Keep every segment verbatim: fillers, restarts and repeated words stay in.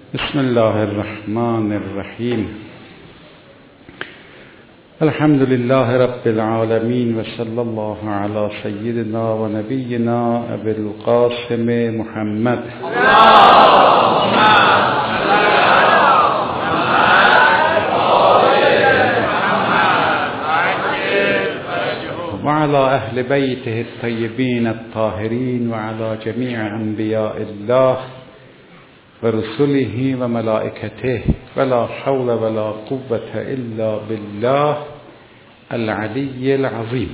بسم الله الرحمن الرحیم. الحمد لله رب العالمین و صلی الله علی سیدنا و نبینا ابی القاسم محمد و علی اهل بیته الطیبین الطاهرین و علی جمیع انبیاء الله و رسوله و ملائکته ولا حول ولا قوة الا بالله العلی العظیم.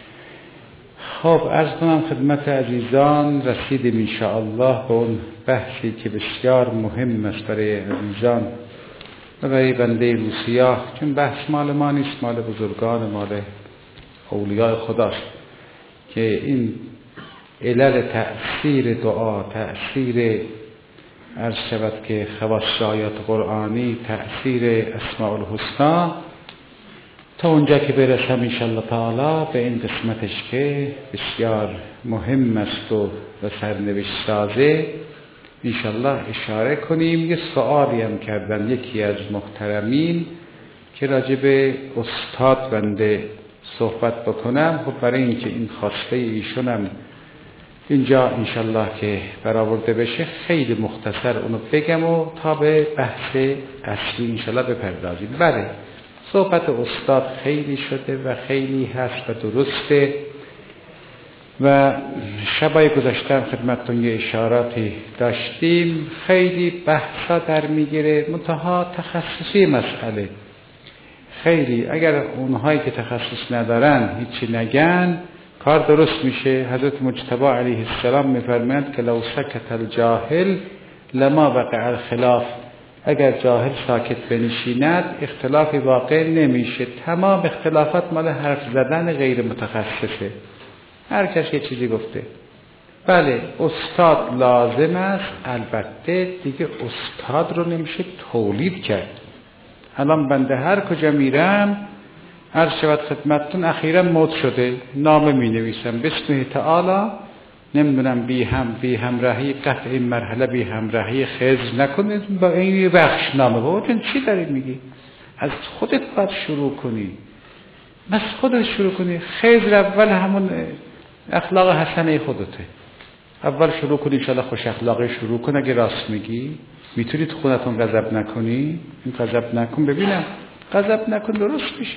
خب عرض کنم خدمت عزیزان، رسیدیم ان شاء الله به اون بحثی که بسیار مهم است برای عزیزان و برای بنده روسیاه، چون بحث مال ما نیست، مال بزرگان، مال اولیاء خداست، که این علل تأثیر دعا، تأثیر عرض شود که خواص آیات قرآنی، تأثیر اسماء الحسنا، تا اونجا که برسم انشاءالله تعالی به این قسمتش که بسیار مهم است و به سرنوشت سازه انشاءالله اشاره کنیم. یه سوالی هم کردن یکی از محترمین که راجع به استاد بنده صحبت بکنم. خب برای اینکه این خواسته ایشونم اینجا انشالله که برآورده بشه خیلی مختصر اونو بگم و تا به بحث اصلی انشالله بپردازیم. بله، صحبت استاد خیلی شده و خیلی هست و درسته و شبای گذاشتم خدمتتون یه اشاراتی داشتیم. خیلی بحثا در میگیره، منتها تخصصی مسئله خیلی، اگر اونهایی که تخصص ندارن هیچی نگن کار درست میشه. حضرت مجتبی علیه السلام میفرمایند که لو سکت الجاهل لما وقع الخلاف، اگر جاهل ساکت بنشیند اختلافی واقع نمیشه. تمام اختلافات مال حرف زدن غیر متخصصه، هر کس یه چیزی گفته. بله استاد لازم است، البته دیگه استاد رو نمیشه تولید کرد. الان بنده هر کجا میرم عرض شود خدمتتون اخیرا مد شده، نامه می نویسم بسم تعالی نمیدونم بی هم بی همراهی قطع این مرحله بی همراهی خضر نکنید، با این بخش نامه. بابا جان چی داری میگی؟ از خودت باید شروع کنی، از خودت شروع کنی. خضر اول همون اخلاق حسنه خودته، اول شروع کنی انشاءالله خوش اخلاقی شروع کن. اگه راست میگی میتونی تو خودتون غضب نکنی، این غضب نکن ببینم، غضب نکن درست میشه.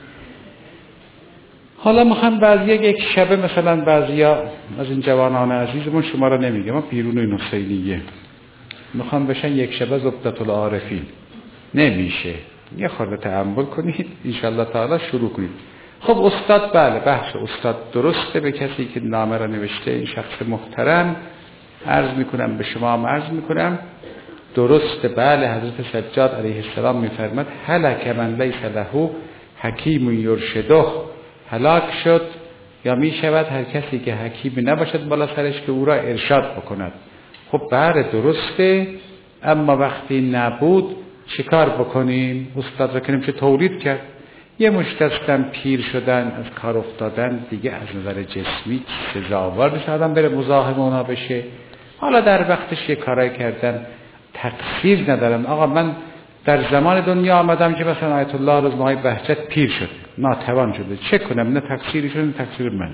حالا میخوام بعضی یک شبه مثلا بعضیا از این جوانان عزیزمون، شما را نمیگم، ما بیرون این حسینیه میخوام بشن یک شبه زبدت العارفین، نمیشه. یه خورده تأمل کنید انشالله تعالی شروع کنید. خب استاد، بله بحث استاد درسته. به کسی که نامه را نوشته این شخص محترم عرض میکنم، به شما هم عرض میکنم درسته. بله حضرت سجاد علیه السلام میفرماد هلک من لیس له حکیم یرشده، هلاک شد یا می شود هر کسی که حکیمی نباشد بالا سرش که او را ارشاد بکند. خب بله درسته، اما وقتی نبود چیکار بکنیم؟ استاد را کنیم چه تولید کرد. یه مشتستم پیر شدن، از کار افتادن، دیگه از نظر جسمی سزاوار نیست آدم بره مزاحم اونا بشه. حالا در وقتش یه کارای کردن، تقصیر ندارم. آقا من در زمان دنیا آمدم که مثلا آیت الله رضوانی بهجت پیر شد، ناتوان شده، چه کنم؟ نه تقصیری شده، نه تقصیر منه.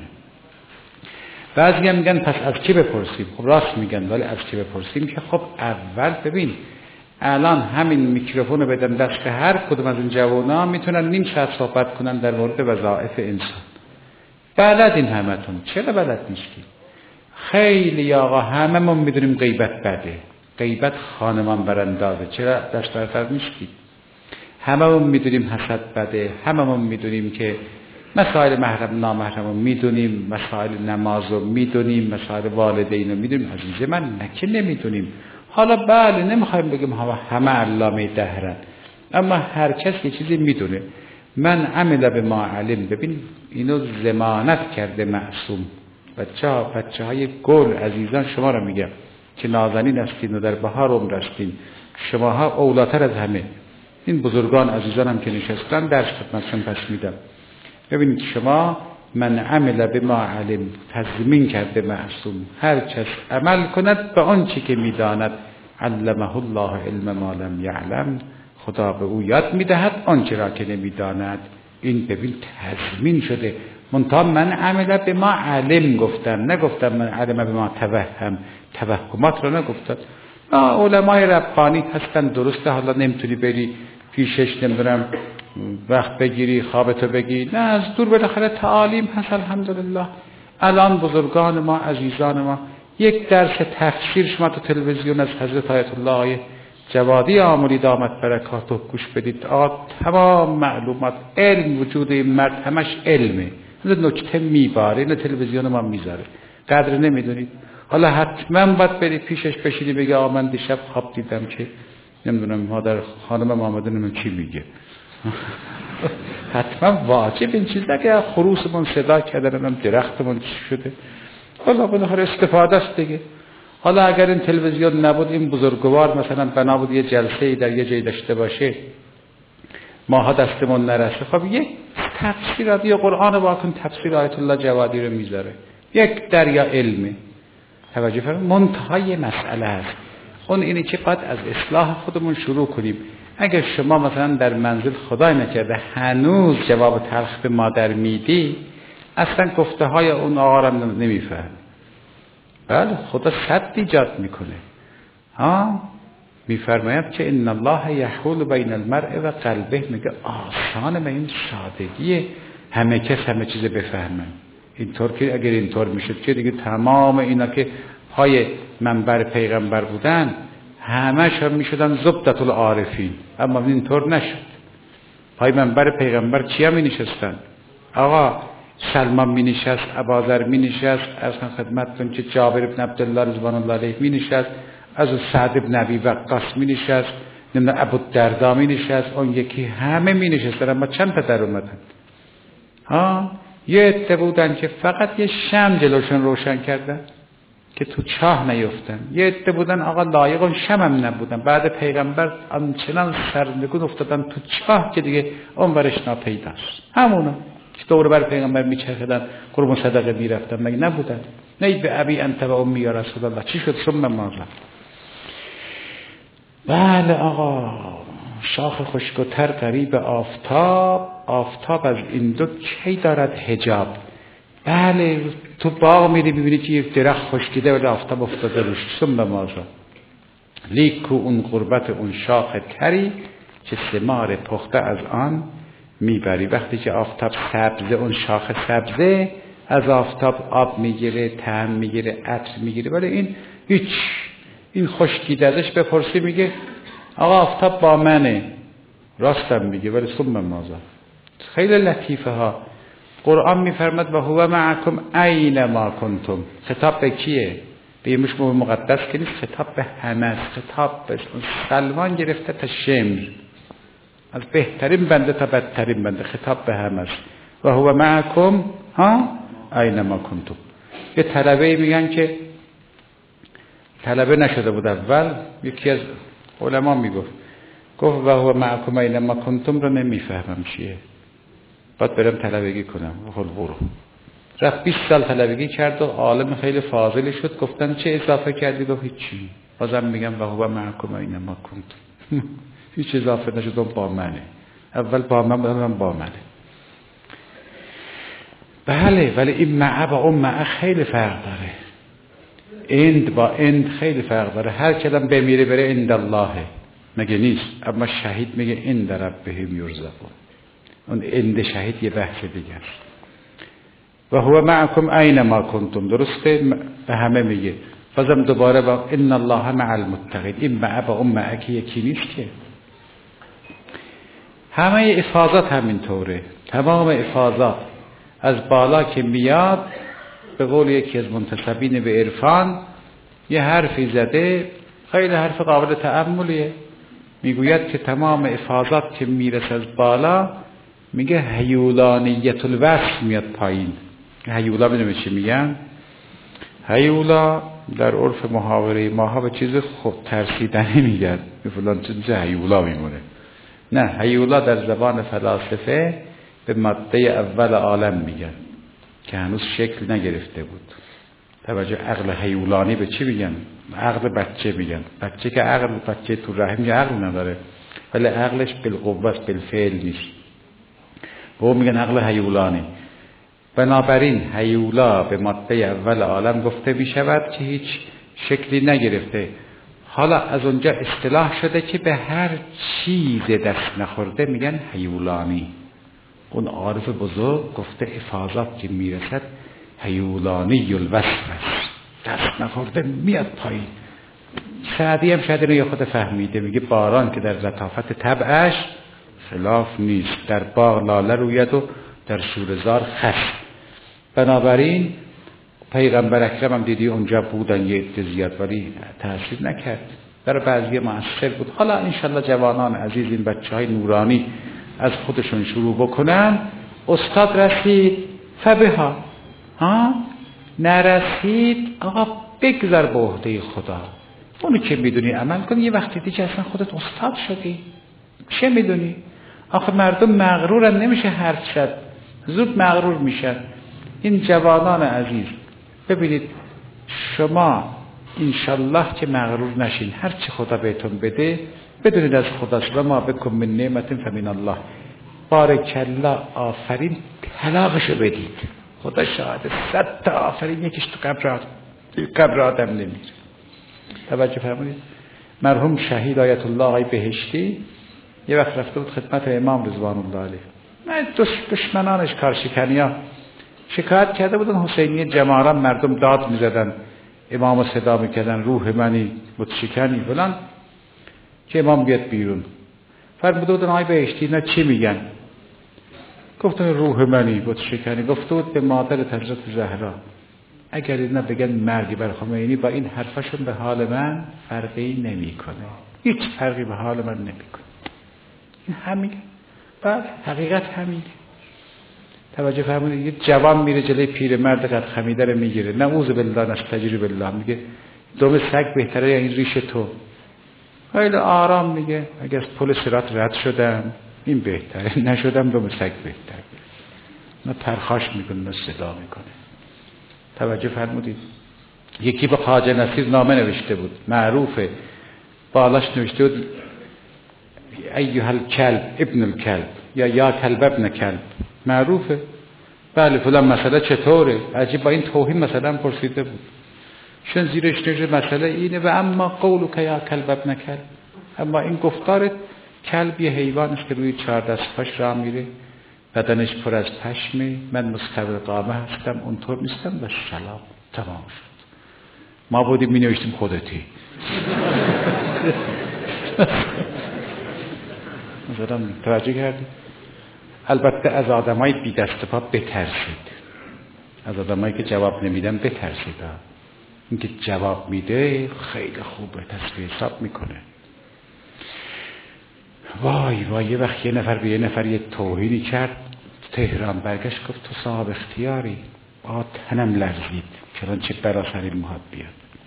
بعضی هم میگن پس از کی بپرسیم؟ خب راست میگن، ولی از کی بپرسیم که خب اول ببین الان همین میکروفون رو بدن دست هر کدوم از این جوانا میتونن نیم ساعت صحبت کنن در مورد وظایف انسان. بلدین همتون، چرا بلد نیستی؟ خیلی آقا هممون میدونیم غیبت بده، غیبت خانمان براندازه، چرا دست برتر نیستی؟ هممون میدونیم حسد بده، هممون میدونیم که مسائل محرم نامحرم رو میدونیم، مسائل نماز رو میدونیم، مسائل والدین رو میدونیم. عزیز من نکه نمیدونیم. حالا بله نمیخوایم بگیم همه علامه دهرن، اما هر کس یه چیزی میدونه. من عمل به ما علم، ببین اینو ضمانت کرده معصوم. بچه ها بچه های گل عزیزان شما رو میگم که نازنین هستین و در بهار عمر هستین، شماها اولاتر از همه. این بزرگان عزیزان هم که نشستن درس خدمتشون پس میدم. ببینید شما من عمل به ما علم، تضمین کرده معصوم، هر کس عمل کند به آنچه که میداند علمه الله علم ما لم یعلم، خدا به او یاد میدهد آنچه را که نمیداند. این ببین تضمین شده. منتها من عمل به ما علم گفتم، نگفتم من علم به ما توهم، توهمات رو نگفتم. علمای ربانی هستن درسته، حالا نمیتونی بری پیشش نمیدونم وقت بگیری خوابتو بگی، نه از دور بالاخره تعالیم هست. الحمدلله الان بزرگان ما عزیزان ما یک درس تفسیر شما تو تلویزیون از حضرت آیت الله جوادی آموری دامت برکاتو گوش بدید، آقا تمام معلومات علم وجود این مرد همش علمه، نکته میباره، اینو تلویزیون ما میذاره، قدر نمیدونید. حالا حتما باید بری پیشش بشینی بگی آقا من دیشب خواب دیدم که نمیدونم مادر خانم محمد نمیدونم چی میگه. حتما واجب این چیز که خروسمون صدا کردن، هم درختمون چی شده، حالا بالاخره استفاده است دیگه. حالا اگر این تلویزیون نبود، این بزرگوار مثلا بنا بود یه جلسه در یه جای داشته باشه، ماها دستمون نرسه، خب یک تفسیر یا قرآن واقعا تفسیر آیت الله جوادی رو میذاره، یک دریا علمه. توجه فرمایید، منتهای مسئله است اون اینه که باید از اصلاح خودمون شروع کنیم. اگر شما مثلا در منزل خدای نکرده هنوز جواب تلخ به مادر میدی، اصلا گفته های اون آقا را نمیفهم. بله خدا صد ایجاد میکنه. ها میفرماید که ان الله یحول بین المرء و قلبه، میگه آسان به این سادگی همه کس همه چیز بفهمن. اینطور که اگر اینطور میشد که دیگه تمام اینا که پای منبر پیغمبر بودن همش هم میشدن زبدت العارفین، اما اینطور نشد. پای منبر پیغمبر کیا می نشستن؟ آقا سلمان می نشست، ابوذر می نشست، از خدمتتون که جابر بن عبدالله رضوان الله علیه می نشست، از سعد بن ابی وقاص می نشست، نمیدونم ابوالدرداء می نشست، اون یکی همه می نشستن، اما چند تا در اومدن؟ ها یه عده بودن که فقط یه شمع جلوشون روشن کردن که تو چاه نیفتن، یه عده بودن آقا لایق اون شمع هم نبودن، بعد پیغمبر آنچنان سرنگون افتادن تو چاه که دیگه اون ورش ناپیداست. همونا که دور بر پیغمبر میچرخیدن، قربون صدقه میرفتن، مگه نبودن؟ نه به ابی انت و امی یا رسول الله. چی شد؟ ثم ماذا؟ بله آقا شاخ خشک و تر قریب آفتاب، آفتاب از این دو کی دارد حجاب. بله تو باغ میری ببینی که یک درخت خشکیده ولی آفتاب افتاده روش. ثم ماذا؟ لیکو اون قربت اون شاخ تری که ثمار پخته از آن میبری. وقتی که آفتاب سبزه، اون شاخ سبزه از آفتاب آب میگیره، طعم میگیره، عطر میگیره، ولی این هیچ، این خشکیده ازش بپرسی میگه آقا آفتاب با منه، راستم میگه، ولی ثم ماذا؟ خیلی لطیفه ها. قرآن میفرماد و هو معکم اینما کنتم. خطاب به کیه؟ به یه مش مقدس که نیست، خطاب به همه است. خطاب به سلمان گرفته تا شمر، از بهترین بنده تا بدترین بنده، خطاب به همه است. و هو معکم ها اینما کنتم. یه طلبه میگن که طلبه نشده بود اول، یکی از علما میگفت گفت و هو معکم اینما کنتم رو نمیفهمم چیه، باید برم طلبگی کنم. خل برو. رفت بیست سال طلبگی کرد و عالم خیلی فاضلی شد. گفتن چه اضافه کردی؟ گفت هیچی. بازم میگم و هو معکم اینما کنتم. هیچ اضافه نشد، با منه. اول با من بودم، با منه. بله ولی این مع با اون مع خیلی فرق داره. اند با اند خیلی فرق داره. هر کلم بمیره بره اند اللهه مگه نیست؟ اما شهید میگه اند ربهم یرزقون. اون اند شهید یه بحث دیگه است. و هو معکم اینما کنتم، درسته؟ به همه میگه. بازم دوباره با ان الله مع المتقین. این مع با اون مع که یکی نیست که. همه افاضات همینطوره. تمام افاضات از بالا که میاد، به قول یکی از منتسبین به عرفان یه حرفی زده، خیلی حرف قابل تأملیه. میگوید که تمام افاضات که میرسه از بالا، میگه هیولانیت الوصف میاد پایین. هیولا میدونی چی میگن؟ هیولا در عرف محاوره ماها به چیز خود ترسیدنی میگن، به فلان چیز هیولا میمونه. نه، هیولا در زبان فلاسفه به ماده اول عالم میگن که هنوز شکل نگرفته بود. توجه، عقل هیولانی به چی میگن؟ عقل بچه میگن. بچه که عقل بچه تو رحم یه عقل نداره، ولی عقلش بالقوه است، بالفعل نیست. به اون میگن عقل هیولانی. بنابراین هیولا به ماده اول عالم گفته میشود که هیچ شکلی نگرفته. حالا از اونجا اصطلاح شده که به هر چیز دست نخورده میگن هیولانی. اون عارف بزرگ گفته افاضات که میرسد هیولانی الوصف است، دست نخورده میاد پایین. سعدی هم شاید اینو خود فهمیده، میگه باران که در لطافت طبعش خلاف نیست، در باغ لاله روید و در شورزار خس. بنابراین پیغمبر اکرم هم دیدی اونجا بودن یه عده زیاد، ولی تأثیر نکرد، برای بعضی مؤثر بود. حالا انشالله جوانان عزیز این بچه های نورانی از خودشون شروع بکنن. استاد رسید فبها، ها نرسید آقا بگذار به عهده خدا، اونو که میدونی عمل کن. یه وقتی دیگه اصلا خودت استاد شدی، چه میدونی؟ آخه مردم مغرورن، نمیشه حرف شد، زود مغرور میشن. این جوانان عزیز ببینید، شما انشالله که مغرور نشین، هر چی خدا بهتون بده بدونید از خداست. و ما بکن من نعمت فمن الله، بارک الله، آفرین، طلاقشو بدید. خدا شاهده، صد تا آفرین یکیش تو قبر قبر آدم نمیره. توجه فرمودید؟ مرحوم شهید آیت الله آقای بهشتی یه وقت رفته بود خدمت امام رضوان الله علیه، نه دشمنانش کارشکنیا شکایت کرده بودن حسینی جماران، مردم داد میزدن، امامو صدا میکردن روح منی متشکنی فلان، که امام بیاد بیرون. فرموده بودن آقای بهشتی اینا چی میگن؟ گفتن روح منی متشکنی. گفته بود به مادر حضرت زهرا اگر اینا بگن مرگی بر خمینی، با این حرفشون به حال من فرقی نمیکنه، هیچ فرقی به حال من نمیکنه. این همین بعد حقیقت همینه. توجه فرمودید؟ یه جوان میره جلوی پیرمرد قد خمیده رو میگیره، نعوذ بالله نستجیر بالله، میگه دم سگ بهتره یا این ریش تو؟ خیلی آرام میگه اگه از پل صراط رد شدم این بهتره، نشدم دم سگ بهتره. نه پرخاش میکنه نه صدا میکنه. توجه فرمودید؟ یکی به خواجه نصیر نامه نوشته بود معروفه، بالاش نوشته بود ایها الکلب ابن الکلب یا یا کلب ابن کلب، معروفه. بله فلان مسئله چطوره؟ عجیب با این توهین مثلا پرسیده بود. شن زیرش نوشته مسئله اینه و اما قولو که یا کلب ابن کلب، اما این گفتارت، کلب یه حیوان است که روی چهار دست پاش راه میره، بدنش پر از پشمه، من مستوی قامه هستم اونطور نیستم و سلام، تمام شد. ما بودیم می نوشتیم خودتی. مثلا توجه کردید؟ البته از آدمای بی دست پا بترسید، از آدمایی که جواب نمیدن بترسید. این که جواب میده خیلی خوبه، تصفیه حساب میکنه. وای وای یه وقت یه نفر به یه نفر یه توهینی کرد تهران، برگشت گفت تو صاحب اختیاری. با تنم لرزید چرا چه برا سر این موهات بیاد.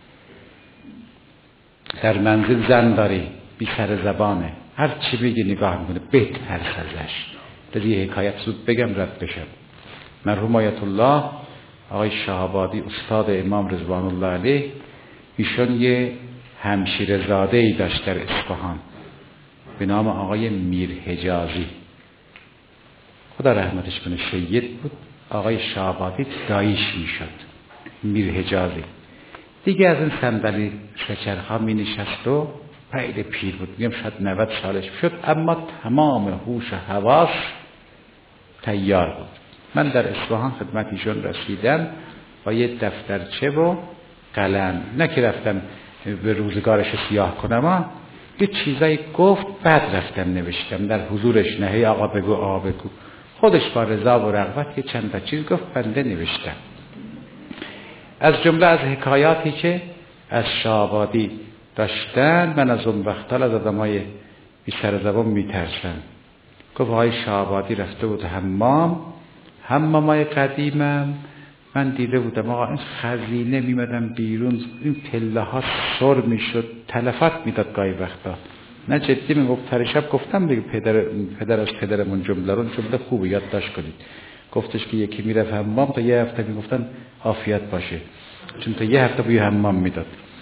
در منزل زن داری بی سر زبانه، هر چی بگی نگاه میکنه، بترس ازش. در یه حکایت زود بگم رد بشم. مرحوم آیت الله آقای شهابادی استاد امام رضوان الله علیه، ایشون یه همشیره زاده ای داشت در اصفهان به نام آقای میر حجازی، خدا رحمتش کنه، شیعید بود. آقای شهابادی داییش میشد، میر حجازی دیگه از این صندلی شچرخا می نشست و خیلی پیر بود، میگم شاید نود سالش شد، اما تمام هوش و حواس تیار بود. من در اصفهان خدمت ایشون رسیدم با یه دفترچه و قلم، نه که رفتم به روزگارش سیاه کنم، ها یه چیزایی گفت بعد رفتم نوشتم در حضورش، نه هی آقا بگو آقا بگو، خودش با رضا و رغبت یه چند تا چیز گفت، بنده نوشتم. از جمله از حکایاتی که از شهابادی داشتن، من از اون وقتا از آدمای بی سر زبان میترسم. گفت آقای شهابادی رفته بود حمام، حمامای قدیمم من دیده بودم آقا این خزینه میمدم بیرون، این پله ها سر میشد، تلفات میداد گاهی وقتا. نه جدی میگفت، پریشب گفتم دیگه پدر پدر از پدرمون جمله رو، جمله خوبه یادداشت کنید. گفتش که یکی میرفت حمام تا یه هفته میگفتن عافیت باشه، چون تا یه هفته بوی حمام میداد.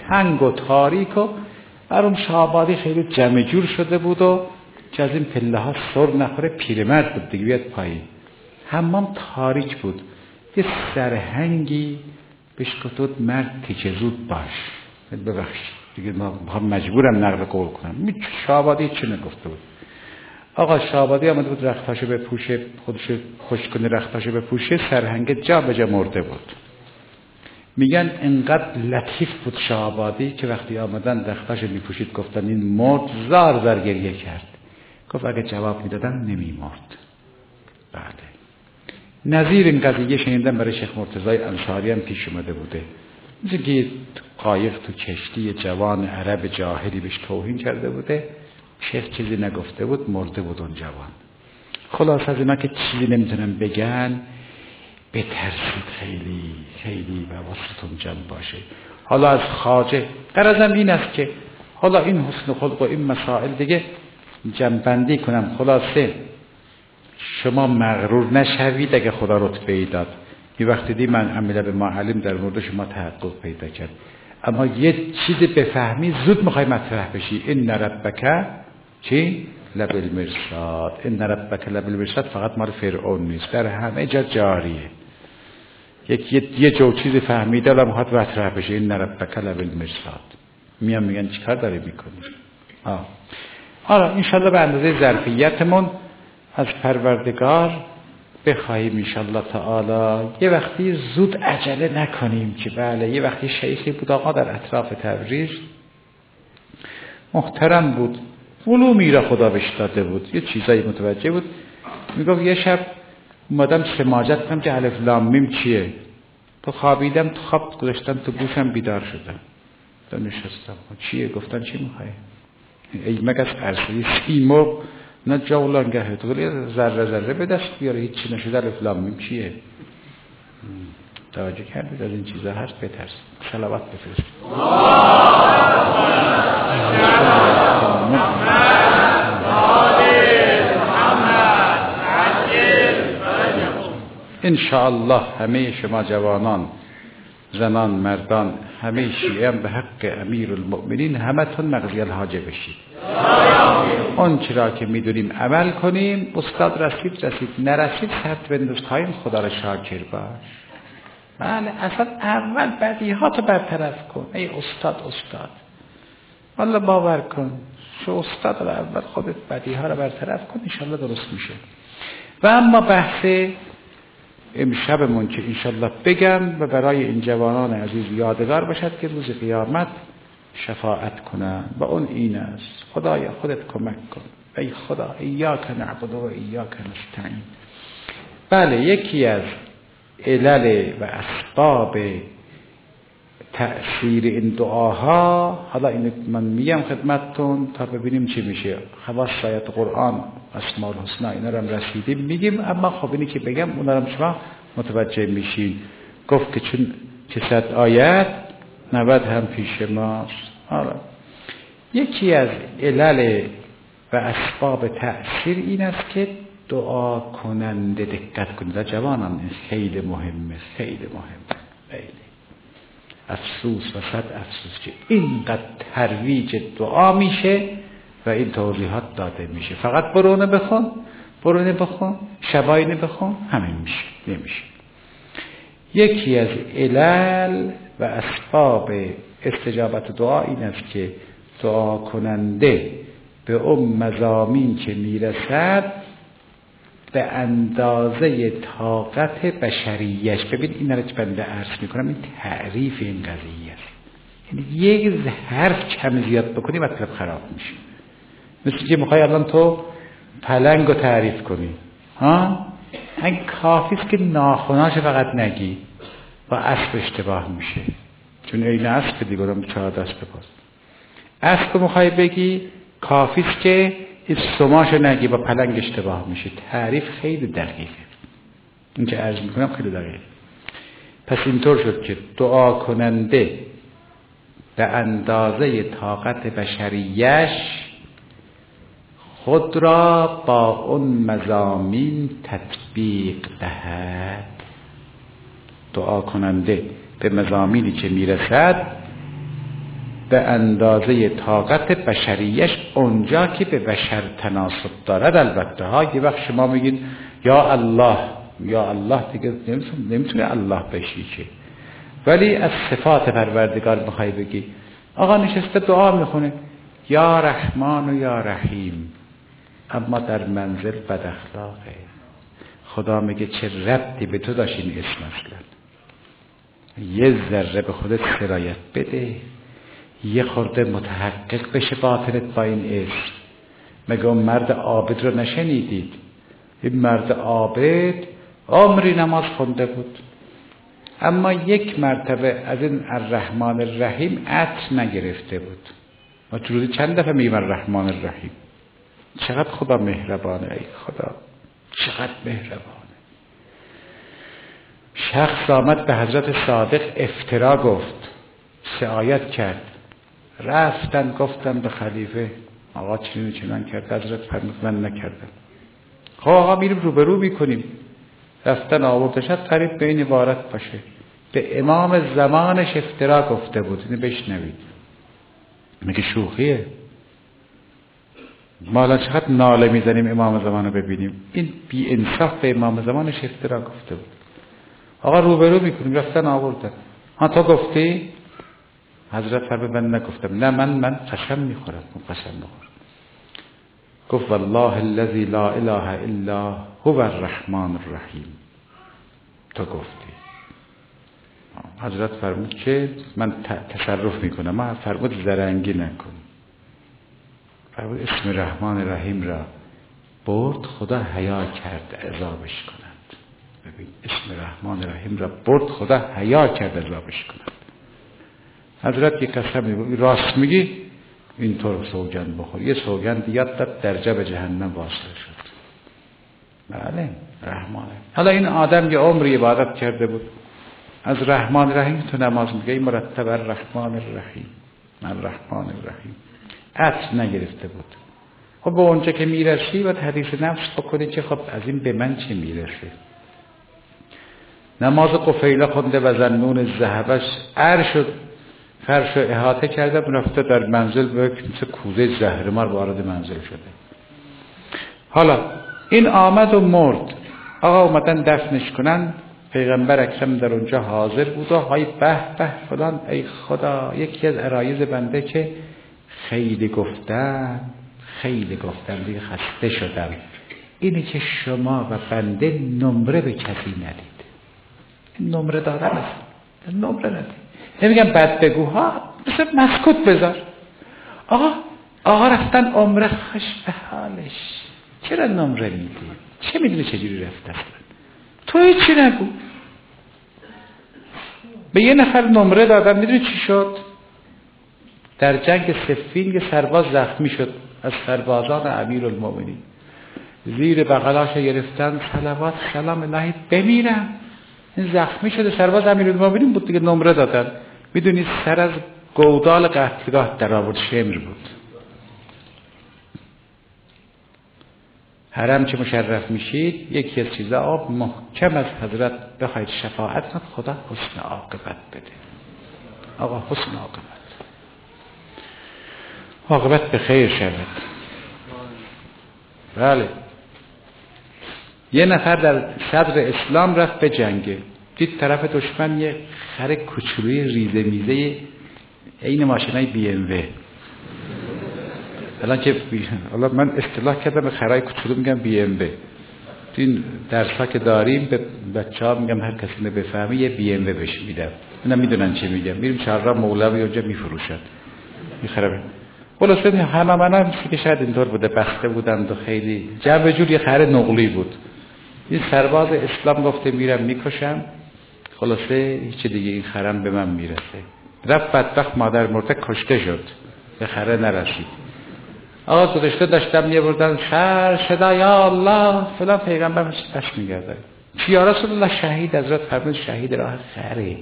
تنگ و تاریک و برام شهابادی خیلی جمع جور شده بود و که از این پله ها سر نخوره پیرمرد بود دیگه بیاد پایین. حمام تاریک بود. یه سرهنگی بهش گفت مرد تیکه زود باش. ببخشید دیگه ما مجبورم نقل قول کنم. شهابادی چی نگفته بود؟ آقا شهابادی آمده بود رختاشو بپوشه، خودشو خوش کنه رختاشو بپوشه، سرهنگ جا به جا مرده بود. میگن انقدر لطیف بود شهابادی که وقتی آمدن رختاشو میپوشید گفتن این مرد، زار زار گریه کرد. گفت اگه جواب میدادم نمیمرد. بله. نظیر این قضیه شنیدم برای شیخ مرتضی انصاری هم پیش اومده بوده. مثل که قایق تو کشتی جوان عرب جاهلی بهش توهین کرده بوده، شیخ چیزی نگفته بود، مرده بود اون جوان. خلاص از اینا که چیزی نمیتونن بگن، بترسید خیلی خیلی و واسطون جمع باشه. حالا از خواجه غرضم این است که حالا این حسن خلق و این مسائل دیگه جمع‌بندی کنم. خلاصه شما مغرور نشوید اگه خدا رتبه داد. یه وقتی دی من عمله به معلم در مورد شما تحقق پیدا کرد، اما یه چیزی بفهمی زود میخوای مطرح بشی. این ربک چی؟ لبالمرصاد. این ربک لبالمرصاد فقط مال فرعون نیست، در همه جا جاریه. یک یه جو چیزی فهمیده الان میخواد مطرح بشه. این ربک لبالمرصاد. میان میگن چیکار داری میکنی؟ آه حالا انشالله به اندازه ظرفیتمون از پروردگار بخواهیم انشالله تعالی. یه وقتی زود عجله نکنیم که بله. یه وقتی شیخی بود آقا در اطراف تبریز، محترم بود، علومی را خدا بهش داده بود، یه چیزایی متوجه بود. میگفت یه شب اومدم سماجت کنم که الف لام میم چیه، تو خوابیدم، تو خواب گذاشتم تو گوشم، بیدار شدم تا نشستم. چیه؟ گفتن چی میخوای؟ ای مگس عرصی سیمرغ نه جولانگه تو ذره ذره به دست بیاره، هیچ چی نشده، الف لام میم چیه؟ توجه کردید؟ از این چیزا هست بترس. صلوات بفرست. انشاءالله همه شما جوانان، زنان، مردان، همه شیعه به حق امیر المؤمنین همه تون مغزی الحاجه بشید. اون چرا که میدونیم عمل کنیم. استاد رسید رسید، نرسید سرت بنداز پایین، خدا را شاکر باش. بله اصلا اول بدیهاتو برطرف کن. ای استاد استاد والله باور کن، شو استاد را اول خودت بدیها را برطرف کن، انشالله درست میشه. و اما بحث امشبمون که انشالله بگم و برای این جوانان عزیز یادگار باشد که روز قیامت شفاعت کنن و اون این است: خدایا خودت کمک کن، ای خدا ایاک نعبد و ایاک نستعین. بله یکی از علل و اسباب تأثیر این دعاها، حالا این من میگم خدمتتون تا ببینیم چی میشه. خواص آیات قرآن، اسماء الحسنا اینا رو هم رسیدیم میگیم، اما خب اینی که بگم اونا رو شما متوجه میشین. گفت که چون که صد آیت نود هم پیش ماست. حالا یکی از علل و اسباب تأثیر این است که دعا کننده، دقت کنید جوانان، خیلی مهمه، خیلی مهمه، خیلی افسوس و صد افسوس که اینقدر ترویج دعا میشه و این توضیحات داده میشه. فقط برونه بخون، برونه بخون، شباینه بخون، همین میشه، نمیشه. یکی از علل و اسباب استجابت دعا این است که دعا کننده به اون مضامین که میرسد به اندازه طاقت بشریش. ببین این رو که بنده عرض میکنم، این تعریف این قضیه است. یعنی یک حرف کم زیاد بکنی مطلب خراب میشه. مثل که میخوای الان تو پلنگ رو تعریف کنی، ها؟ این کافیست که ناخناش فقط نگی، با اسب اشتباه میشه، چون این اسب دیگه رو چهار دست بپاس. اسب رو میخوای بگی، کافیست که این سماشو نگی، با پلنگ اشتباه میشه. تعریف خیلی دقیقه، این که عرض میکنم خیلی دقیقه. پس اینطور شد که دعا کننده به اندازه طاقت بشریش خود را با اون مضامین تطبیق دهد. دعا کننده به مضامینی که میرسد به اندازه طاقت بشریش اونجا که به بشر تناسب دارد. البته ها یه وقت شما میگین یا الله یا الله دیگه نمیتونه الله بشی که، ولی از صفات پروردگار میخوای بگی آقا نشسته دعا میخونه یا رحمان و یا رحیم، اما در منزل بد اخلاقه. خدا میگه چه ربطی به تو داشت این اسم اصلا؟ یه ذره به خودت سرایت بده، یه خورده متحقق بشه باطنت با این اسم. مگه اون مرد عابد رو نشنیدید؟ این مرد عابد عمری نماز خونده بود، اما یک مرتبه از این الرحمن الرحیم عطر نگرفته بود. ما تو روزی چند دفعه میگیم الرحمن الرحیم. چقدر خدا مهربانه، ای خدا چقدر مهربانه. شخص آمد به حضرت صادق افترا گفت، سه آیت کرد، رفتن گفتن به خلیفه آقا چنین چنان کرد، حضرت فرمود من نکردم. خب آقا میریم روبرو میکنیم. رفتن آوردشت قریب به این عبارت باشه به امام زمانش افترا گفته بود، اینو بشنوید. میگه شوخیه؟ ما الان چقدر ناله میزنیم امام زمان رو ببینیم، این بی انصاف به امام زمانش افترا گفته بود. آقا روبرو میکنیم، رفتن آوردن. ها تو گفتی؟ حضرت فرمود من نگفتم. نه من من قسم میخورم. قسم میخورم. گفت والله الذی لا اله الا هو الرحمن الرحیم. تو گفتی. حضرت فرمود که من تصرف میکنم. من فرمود زرنگی نکن. فرمود اسم رحمان رحیم را برد، خدا حیا کرد عذابش کند. ببین اسم رحمان رحیم را برد، خدا حیا کرد عذابش کند. حضرت یک قسم میگه راست میگی؟ اینطور سوگند بخور. یه سوگند یاد داد در جب جهنم واصل شد. بله رحمانه. حالا این آدم یه عمری عبادت کرده بود، از رحمان رحیم تو نماز میگه این مرتب الرحمن الرحیم الرحمن الرحیم عطر نگرفته بود. خب به اونجا که میرسی باید حدیث نفس بکنی که خب از این به من چه میرسه. نماز قفیله خونده و زنون ذهبش عرش و فرش و احاطه کرده، رفته در منزل به مثل کوزه زهرمار وارد منزل شده. حالا این آمد و مرد، آقا اومدن دفنش کنن، پیغمبر اکرم در اونجا حاضر بود و های به به فلان. ای خدا یکی از عرایض بنده که خیلی گفتن خیلی گفتن دیگه خسته شدم، اینی که شما و بنده نمره به کسی ندید. نمره دادن است، نمره ندید. نمیگم بد بگوها، مثل مسکوت بذار. آقا آقا رفتن عمره خوش به حالش، چرا نمره میدی؟ چه میدونی چجوری رفته اصلا؟ تو هیچی نگو. به یه نفر نمره دادن، میدونی چی شد؟ در جنگ صفین یه سرباز زخمی شد از سربازان امیرالمومنین، زیر بغلاش گرفتن صلوات سلام الهی بمیرم. این زخمی شده سرباز امیرالمومنین بود دیگه، نمره دادن. میدونی سر از گودال قتلگاه در آورد، شمر بود. حرم چه مشرف میشید، یکی از چیزا آب محکم از حضرت بخواید شفاعت کنید، خدا حسن عاقبت بده. آقا حسن عاقبت، عاقبت به خیر شود. بله یه نفر در صدر اسلام رفت به جنگه، دید طرف دشمن یه خر کوچولوی ریزه میزه این ماشینای بی ام و. الان که حالا من اصطلاح کردم به خرای کوچولو میگم بی ام و. این درس‌ها که داریم به بچه‌ها میگم هر کسی نه بفهمه یه بی ام و بهش میدم، اینا میدونن چه میگم. میریم چهارراه مولوی اونجا میفروشن میخرم. خلاصه همه من هم که شاید اینطور بوده، بسته بودند و خیلی جنب جور یه خر نقلی بود. این سرباز اسلام گفته میرم میکشم، خلاصه هیچ دیگه این خرم به من میرسه. رفت بدبخت مادر مرده کشته شد، به خره نرسید. آقا گذشته داشتم یه بردن خر شدا یا الله فلان، پیغمبر پس میگرده چی یا رسول الله؟ شهید. حضرت فرمود شهید راه خره.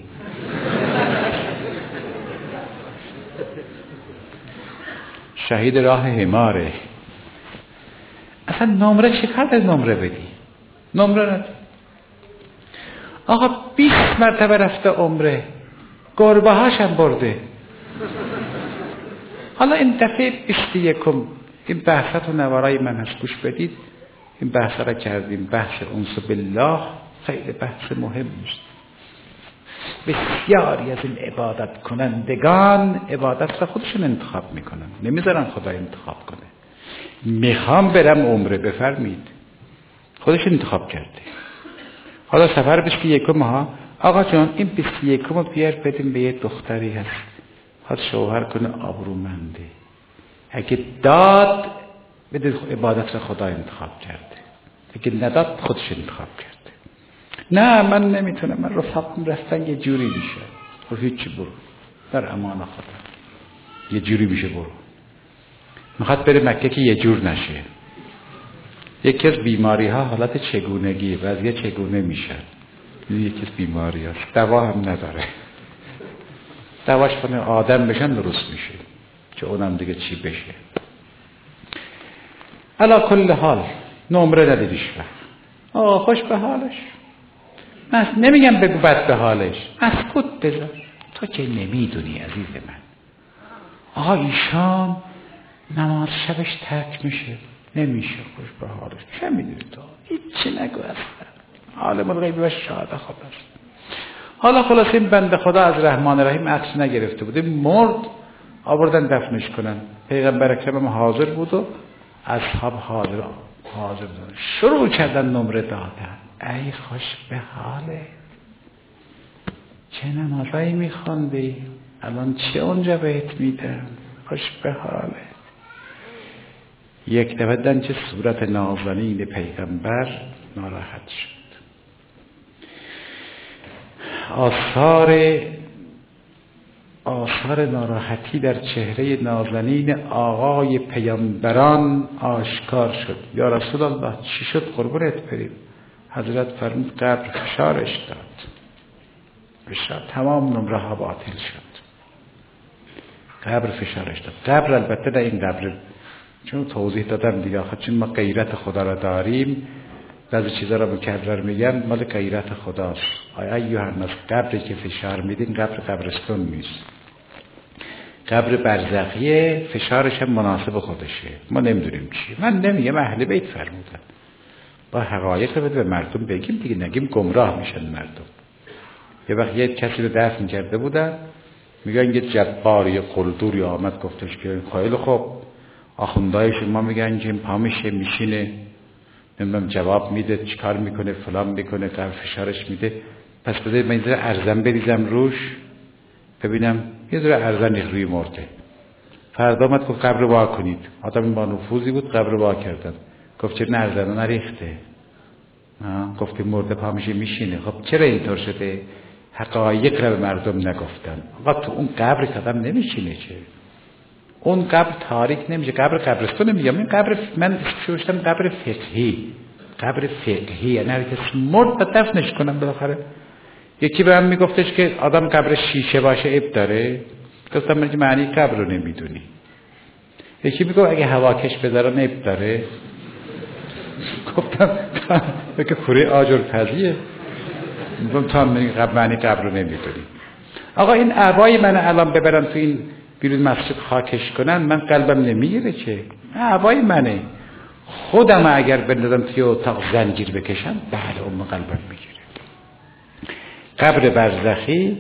شهید راه حماره. اصلا نمره چه کار از نمره بدی؟ نمره ندی. آقا بیست مرتبه رفته عمره، گربه هاشم برده، حالا این دفعه بیست و یکم این بحثات و نوارای من هست گوش بدید. این بحث را کردیم، بحث انس بالله خیلی بحث مهم است. بسیاری از این عبادت کنندگان عبادت را خودشون انتخاب میکنن، نمیذارن خدا انتخاب کنه. میخوام برم عمره، بفرمید، خودش انتخاب کرده. حالا سفر بیست و یکم ها، آقا جان این بیست و یکم رو بیار بدیم به یه دختری هست خواهد شوهر کنه، آبرومنده، اگه داد بده، عبادت را خدا انتخاب کرده، اگه نداد خودش انتخاب کرده. نه من نمیتونم، من رفاقم رفتن یه جوری میشه. خب هیچی، برو در امان خدا، یه جوری میشه برو. میخواد بره مکه که یه جور نشه. یکی از بیماری ها حالت چگونگی، وضعیه چگونه میشه، یکی از بیماری هست، دوا هم نداره. دواش کنه آدم بشن درست میشه، که اونم دیگه چی بشه. علا کل حال نمره ندیدیش وقت آه خوش به حالش. من نمیگم بگو بد به حالش، مسکوت بذار، تو که نمیدونی عزیز من. آقا ایشان نماز شبش ترک میشه، نمیشه، خوش به حالش، چه میدونی تو، هیچی نگو اصلا، عالم الغیب و شهاده خدا است. حالا خلاص این بنده خدا از رحمان رحیم عکس نگرفته بوده، مرد، آوردن دفنش کنن. پیغمبر اکرم حاضر بود و اصحاب حاضر حاضر بودن، شروع کردن نمره دادن. ای خوش به حاله، چه نمازایی میخوندی، الان چه اونجا بهت میدم، خوش به حاله. یک دفعه دن چه صورت نازنین پیغمبر ناراحت شد. آثار آثار ناراحتی در چهره نازنین آقای پیامبران آشکار شد. یا رسول الله چی شد قربونت بریم؟ حضرت فرمود قبر فشارش داد، فشار، تمام نمره ها باطل شد. قبر فشارش داد. قبر البته نه این قبر، چون توضیح دادم دیگه، آخه چون ما غیرت خدا را داریم، بعضی چیزا را مکرر میگم، مال غیرت خداست. آیا یوحنا قبری که فشار میدین قبر قبرستون نیست، قبر برزخیه، فشارش هم مناسب خودشه، ما نمیدونیم چی. من نمیگم اهل بیت فرمودن، با حقایق رو به مردم بگیم دیگه، نگیم گمراه میشن مردم. یه وقت یه کسی رو دفن کرده بودن، میگن یه جبار یه قلدوری آمد گفتش که خیلی خوب آخوندهای شما میگن که پا میشه میشینه، نمیدونم جواب میده، چیکار میکنه، فلان میکنه، قبر فشارش میده، پس بذار من یه ارزن بریزم روش ببینم. یه ذره ارزن روی مرده. فردا آمد گفت قبر وا کنید. آدم با نفوذی بود، قبر وا کردن. گفت چرا ارزن نریخته؟ گفت که مرده پا میشه میشینه. خب چرا اینطور شده؟ حقایق رو به مردم نگفتن. آقا تو اون قبر کدام نمیشینه، چه اون قبر تاریک نمیشه، قبر قبرستون نمیگم، این قبر من شوشتم قبر فقهی، قبر فقهی، یعنی هر کسی مرد و دفنش کنم بالاخره. یکی به من میگفتش که آدم قبر شیشه باشه عیب داره، گفتم من که معنی قبر رو نمیدونی. یکی میگفت اگه هواکش بذارن عیب داره، گفتم که کوره آجر پزیه، میگم تا معنی قبر رو نمیدونی. آقا این اعبای من الان ببرن تو این بیرون مسجد خاکش کنن، من قلبم نمیگیره، چه اعبای منه. خودم اگر بندازم توی اتاق زنجیر بکشم، بله اون قلبم میگیره. قبر برزخی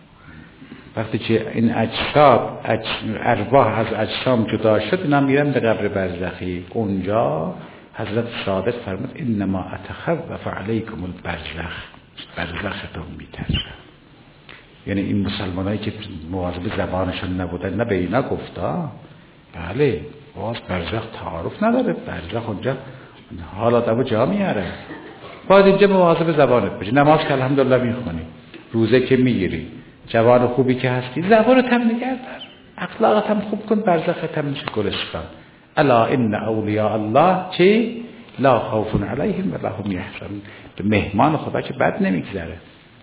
وقتی که این اجساد اج... ارواح از اجسام جدا شد، اینا میرن به قبر برزخی. اونجا حضرت صادق فرمود انما اتخوف علیکم البرزخ، برزختون میترسم. یعنی این مسلمانایی که مواظب زبانشون نبودن، نه به اینا گفتا، بله باز برزخ تعارف نداره، برزخ اونجا حال آدمو جا میاره. باید اینجا مواظب زبانت باشی. نماز که الحمدلله میخونی، روزه که میگیری، جوان خوبی که هستی، زبانت هم نگه دار، اخلاقت هم خوب کن، برزخت هم میشه گلستان. الا ان اولیاء الله چی؟ لا خوف علیهم ولا هم یحزنون. به مهمان خدا که بد نمیگذره.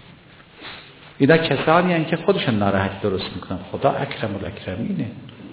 اینا کسانی هستند که خودشون ناراحت درست میکنن، خدا اکرم الاکرمینه.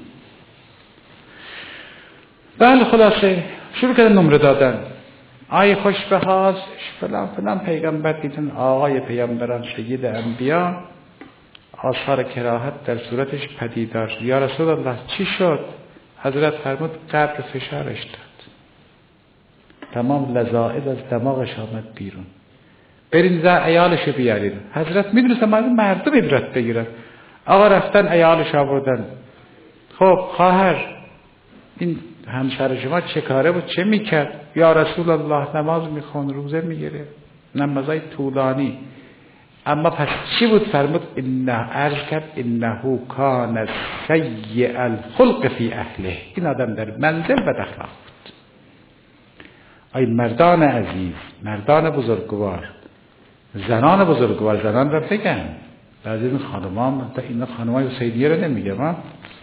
بله خلاصه شروع کردن نمره دادن. آی خوش به حال فلان فلان پیغمبر دیدن، آقای پیغمبران سید انبیا، آثار کراهت در صورتش پدیدار شد. یا رسول الله چی شد؟ حضرت فرمود قبر فشارش داد، تمام لذائذ از دماغش آمد بیرون، برین زن عیالشو بیارید. حضرت میدونستم مردم عبرت بگیرن. آقا رفتن عیالش آوردن. خب خواهر این همسر شما چه کاره بود، چه میکرد؟ یا رسول الله نماز میخوند، روزه میگیره، نمازای طولانی. اما پس چی بود؟ فرمود انه عرض کرد انه کان سیء الخلق فی اهله. این آدم در منزل بد اخلاق بود. ای مردان عزیز، مردان بزرگوار، زنان بزرگوار، زنان را بگن. بعضی این خانمان، این خانمای حسینیه رو نمیگم،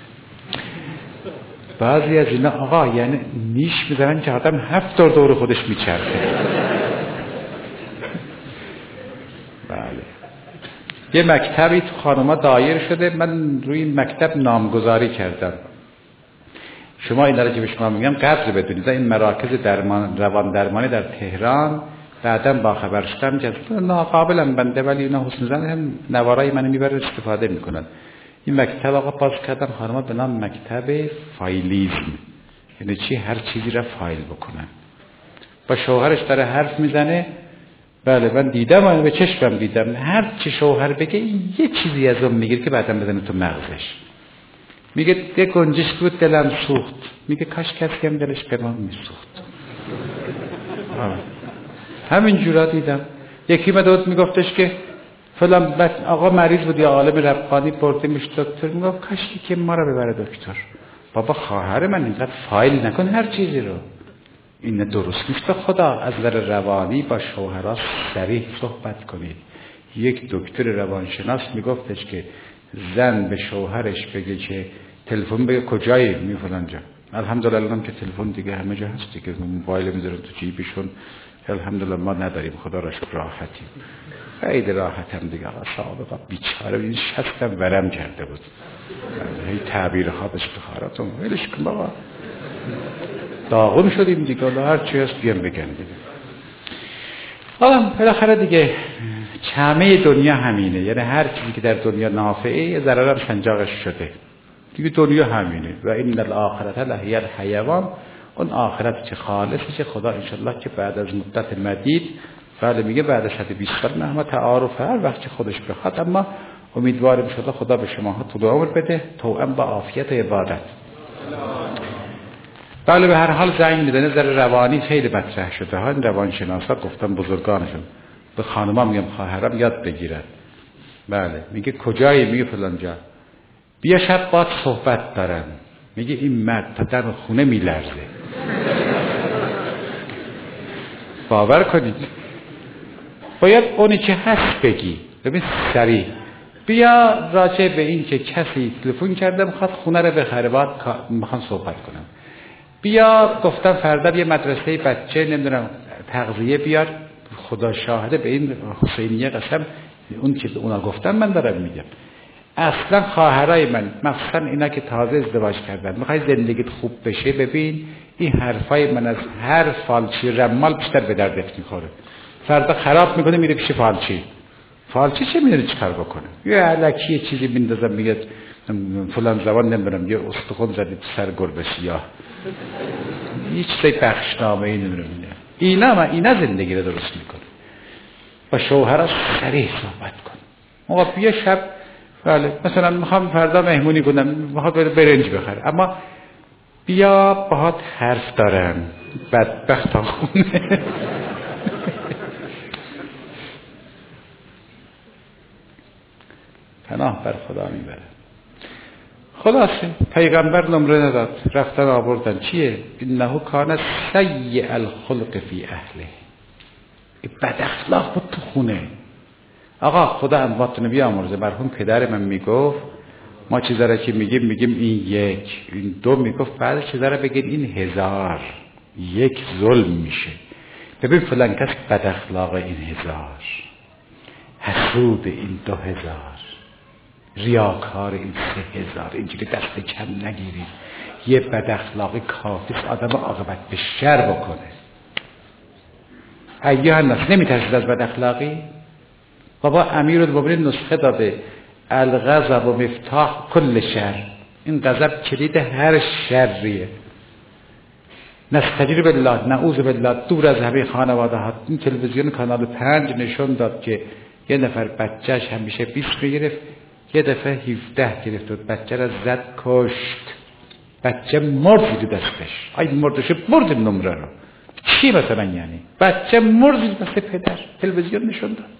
بعضی از اینا آقا یعنی نیش میزنن که آدم هفت دور دور خودش میچرخه. بله. یه مکتبی تو خانم‌ها دایر شده، من روی این مکتب نامگذاری کردم. شما این داره که به شما میگم قدر بدونید. این مراکز درمان روان درمانی در تهران بعداً با خبر شدم که ناقابلم بنده، ولی اینا حسن زن هم نوارای منو میبره استفاده میکنن. این مکتب آقا باز کردن خانم‌ها به نام مکتب فایلیزم، یعنی چی؟ هر چیزی را فایل بکنن. با شوهرش داره حرف میزنه. بله من دیدم، من به چشمم دیدم، هر چی شوهر بگه یه چیزی از اون میگیره که بعداً بزنه تو مغزش. میگه یه گنجش بود دلم سوخت، میگه کاش کسی هم دلش به من میسوخت. همین جورا دیدم. یکی مداد میگفتش که فلان آقا مریض بود یا عالم ربانی برده میشه دکتر، میگفت کاش که ما رو ببره دکتر. بابا خواهر من اینقدر فایل نکن هر چیزی رو، این درست نیست. خدا از نظر روانی با شوهرها صریح صحبت کنید. یک دکتر روانشناس میگفتش که زن به شوهرش بگه که تلفن بگه کجایی، می فلان جا. الحمدلله هم که تلفن دیگه همه جا هست دیگه، موبایل میذارن تو جیبشون. الحمدلله ما نداریم، خدا را شکر راحتیم، خیلی راحتم دیگه. آقا سابقا بیچاره این شستم ورم کرده بود، هی تعبیرها به استخاراتون ویلش کن بابا، داغون شدیم دیگه، هر چی هست بیان بگن دیگه. حالا بالاخره دیگه چمه دنیا همینه، یعنی هر چیزی که در دنیا نافعه یه ضرر هم سنجاقش شده دیگه. دنیا همینه. و این الاخرت لهی الحیوان، اون آخرت چه خالصه چه خدا انشالله که بعد از مدت مدید، بله میگه بعد از صد و بیست سال نه تعارف، هر وقت که خودش بخواد. اما امیدوارم انشالله خدا به شماها طول عمر بده، توأم با عافیت و عبادت. بله به هر حال زنگ میزنه، در روانی خیلی مطرح شده ها. این روانشناسا گفتن بزرگانشون به خانم‌ها میگم خواهرام یاد بگیرن. بله میگه کجایی؟ میگه فلان جا. بیا شب باد صحبت دارن. میگه این مرد تا در خونه میلرزه. باور کنید باید اونی که هست بگی. ببین سریع بیا راجع به این که کسی تلفن کرده میخواد خونه رو بخره، باید میخوان صحبت کنم. بیا گفتم فردا یه مدرسه بچه نمیدونم تغذیه بیار، خدا شاهده به این حسینیه قسم اون که اونا گفتن من دارم میگم. اصلا خواهرای من مثلا اینا که تازه ازدواج کردن میخوای زندگیت خوب بشه، ببین این حرفای من از هر فالچی رمال بیشتر به دردت میخوره. فردا خراب میکنه میره پیش فالچی. فالچی چه میدونه چیکار بکنه؟ یه الکی چیزی میندازم میگه فلان زبان نمیدونم یه استخوان زدی تو سر گربه سیاه، هیچ چیزی بخشنامه ای نمیدونم. اینا ما اینا زندگی رو درست میکنه. با شوهرها صریح صحبت کن. آقا بیا شب بله مثلا میخوام فردا مهمونی کنم، میخوام بره برنج بخره، اما بیا باهات حرف دارم. بدبخت ها خونه پناه بر خدا میبره. خلاصه پیغمبر نمره نداد، رفتن آوردن. چیه؟ انه کان سیء الخلق فی اهله، بد اخلاق بود تو خونه. آقا خدا امواتونو بیامرزه. مرحوم پدر من میگفت ما چیزا را که میگیم میگیم این یک، این دو، میگفت بعد چیزا را بگید این هزار، یک ظلم میشه. ببین فلان کس بد اخلاق این هزار، حسود این دو هزار، ریاکار این سه هزار. اینجوری دست کم نگیرید. یه بد اخلاقی کافی است آدم عاقبت به شر بکنه. ایها الناس نمیترسید از بد اخلاقی؟ بابا امیرالمومنین نسخه داده، الغضب و مفتاح کل شر، این غضب کلید هر شریه. نستجیر بالله، نعوذ بالله، دور از همه خانواده ها. این تلویزیون کانال پنج نشون داد که یه نفر بچهش همیشه بیست میگرفت، یه دفعه هفده گرفت و بچه را زد کشت. بچه مرد زیر دستش. ای مردشه برد نمره رو. چی مثلا یعنی؟ بچه مرد زیر دست پدر. تلویزیون نشون داد.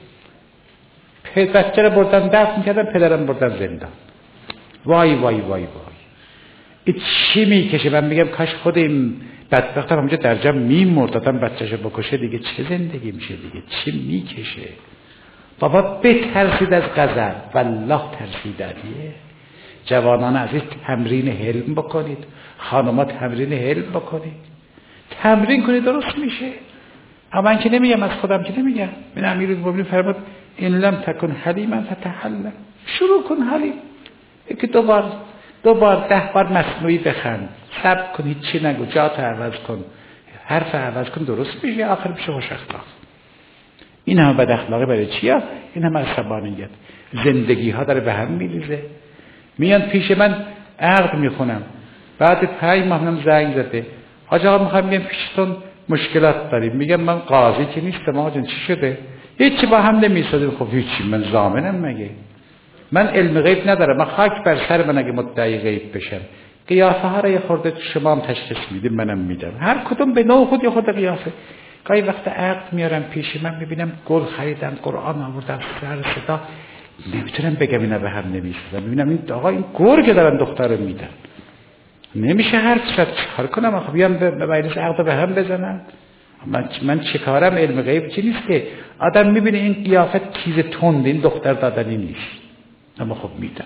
بچه را بردن دفن کردن، پدرم بردن زندان. وای وای وای وای. این چی میکشه؟ من میگم کاش خود این بدبختم همونجا در جمع میمرد، آدم بچه‌شو بکشه دیگه چه زندگی میشه دیگه؟ چی میکشه؟ بابا بترسید از غضب، والله ترسیدنیه. جوانان عزیز تمرین حلم بکنید، خانم‌ها تمرین حلم بکنید، تمرین کنید درست میشه. اما من که نمیگم، از خودم که نمیگم. من امیرالمومنین فرمود این لم تکن حلیما فتحلم، شروع کن حلیم. یکی دو بار دو بار ده بار مصنوعی بخند، صبر کن، هیچی نگو، جات عوض کن، حرف عوض کن، درست میشه، آخر میشه خوش اخلاق. این همه بد اخلاقی برای چیه؟ این همه عصبانیت. زندگی ها داره به هم میریزه. میان پیش من عقد میخونم، بعد پنج ماه هم زنگ زده، حاج آقا میخوام بیام پیشتون مشکلات داریم. میگم من قاضی که نیستم آقا جان، چی شده؟ هیچی با هم نمیسازیم. خب هیچی، من ضامنم مگه؟ من علم غیب ندارم، من خاک بر سر من اگه مدعی غیب بشم. قیافه ها را یه خورده شما هم تشخیص میدیم، منم میدم، هر کدوم به نوع خود یه خورده قیافه. گاهی وقت عقد میارم پیش من، میبینم گل خریدم، قرآن آوردم، سر صدا، نمیتونم بگم اینا به هم نمیسازم. میبینم این آقا این گور که دارن دختر میدن، نمیشه حرف زد. چکار کنم؟ خب بیام به مجلس عقد به هم بزنم؟ من من چیکارم؟ علم غیب چی نیست که آدم میبینه این قیافه تیز تند، این دختر دادنی نیست، اما خب میدن.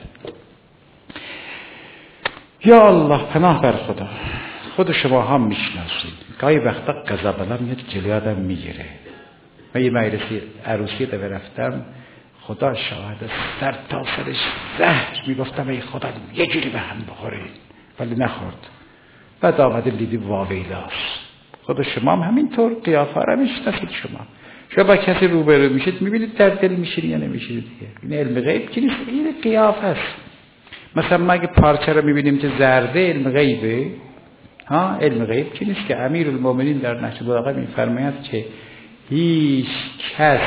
یا الله، پناه بر خدا. خود شما هم میشناسید گاهی وقتا غضبم میاد جلوی آدم میگیره. من یه مجلسی عروسی رو رفتم، خدا شاهد، سر تا سرش زهر، میگفتم ای خدا یه جوری به هم بخوره، ولی نخورد. بعد آمده لیدی واویلاست. خود شما هم همینطور قیافه رو میشناسید. شما شما با کسی روبرو میشید میبینید در دل میشید یا نمیشید دیگه. این علم غیب که نیست، این قیافه است. مثلا ما اگه پارچه رو میبینیم که زرده، علم غیبه. ها، علم غیب که نیست که امیرالمومنین در نهج البلاغه میفرماید که هیچ کس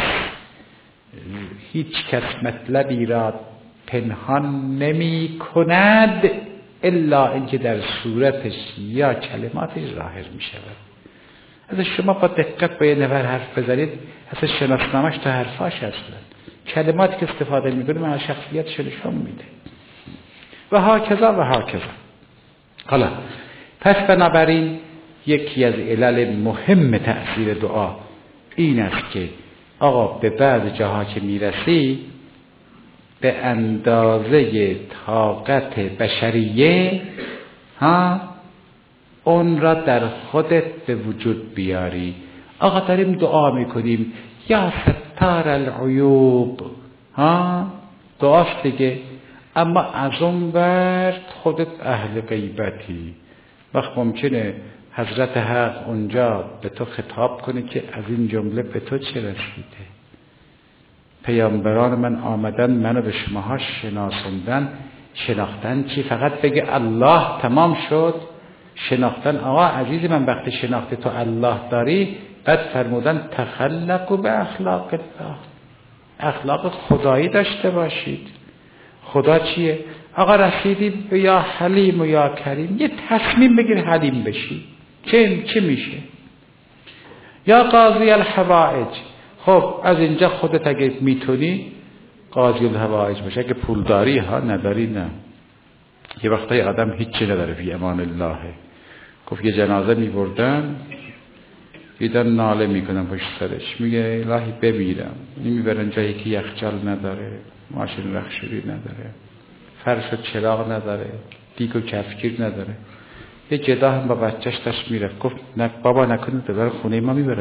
هیچ کس مطلبی را پنهان نمی کند الا اینکه در صورتش یا کلماتش ظاهر می شود. از شما با دقت با یه نفر حرف بزنید، اصلا شناسنامش تا حرفاش هستن، کلماتی که استفاده می کنید من شخصیتش نشون میده و ها کذا و ها کذا. حالا پس بنابراین یکی از علل مهم تأثیر دعا این است که آقا به بعض جاها که میرسی به اندازه طاقت بشریه ها اون را در خودت به وجود بیاری. آقا داریم دعا میکنیم یا ستار العیوب، ها دعاست دیگه، اما از اون ورد خودت اهل غیبتی. وقت ممکنه حضرت حق اونجا به تو خطاب کنه که از این جمله به تو چه رسیده؟ پیامبران من آمدن منو به شماها شناسوندن. شناختن چی؟ فقط بگه الله تمام شد؟ شناختن آقا عزیز من وقتی شناخت تو الله داری، بعد فرمودن تخلقوا به اخلاق الله، اخلاق خدایی داشته باشید. خدا چیه؟ آقا رسیدی به یا حلیم و یا کریم، یه تصمیم بگیر حلیم بشی. چه چه میشه؟ یا قاضی الحوائج. خب از اینجا خودت اگه میتونی قاضی الحوائج باشه. اگه پول داری ها، نداری نه. یه وقتای آدم هیچی نداره، فی امان الله. گفت یه جنازه میبردن، دیدن ناله میکنن پشت سرش، میگه الهی بمیرم. میبرن جایی که یخچال نداره، ماشین رخشوری نداره، فرش و چراغ نداره، دیگ و کفگیر نداره. یه جدا هم با بچهش داشت میرفت، گفت نه بابا نکنید ببر خونه ما میبرن.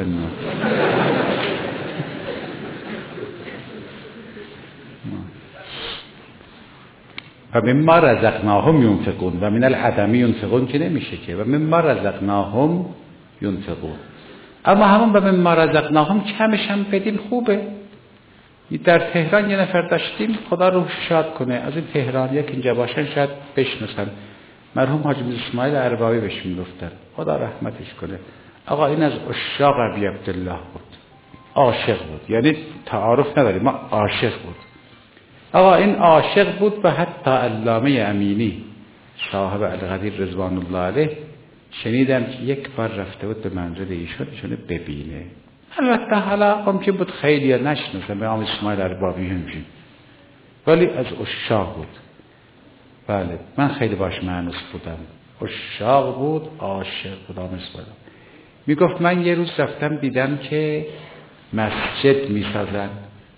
و مما رزقناهم ينفقون و من العدم ينفقون که نمیشه که، و مما رزقناهم ينفقون. اما همون و مما رزقناهم کمش هم بدیم خوبه. در تهران یه نفر داشتیم، خدا روحش شاد کنه، از این تهرانی‌ها که اینجا باشن شاید بشناسن، مرحوم حاجی اسماعیل اربابی بهش میگفتن، خدا رحمتش کنه. آقا این از عشاق ابی عبدالله بود، عاشق بود، یعنی تعارف نداریم، ما عاشق بود. آقا این عاشق بود و حتی علامه امینی صاحب القدیر رضوان الله علیه شنیدم که یک بار رفته بود به منزل ایشون ایشون ببینه. البته حالا ممکن بود خیلی نشناسن به نام اسماعیل اربابی همچین، ولی از عشاق بود. بله من خیلی باش مانوس بودم، عشاق بود، عاشق بود. اسماعیل میگفت من یه روز رفتم دیدم که مسجد میسازن،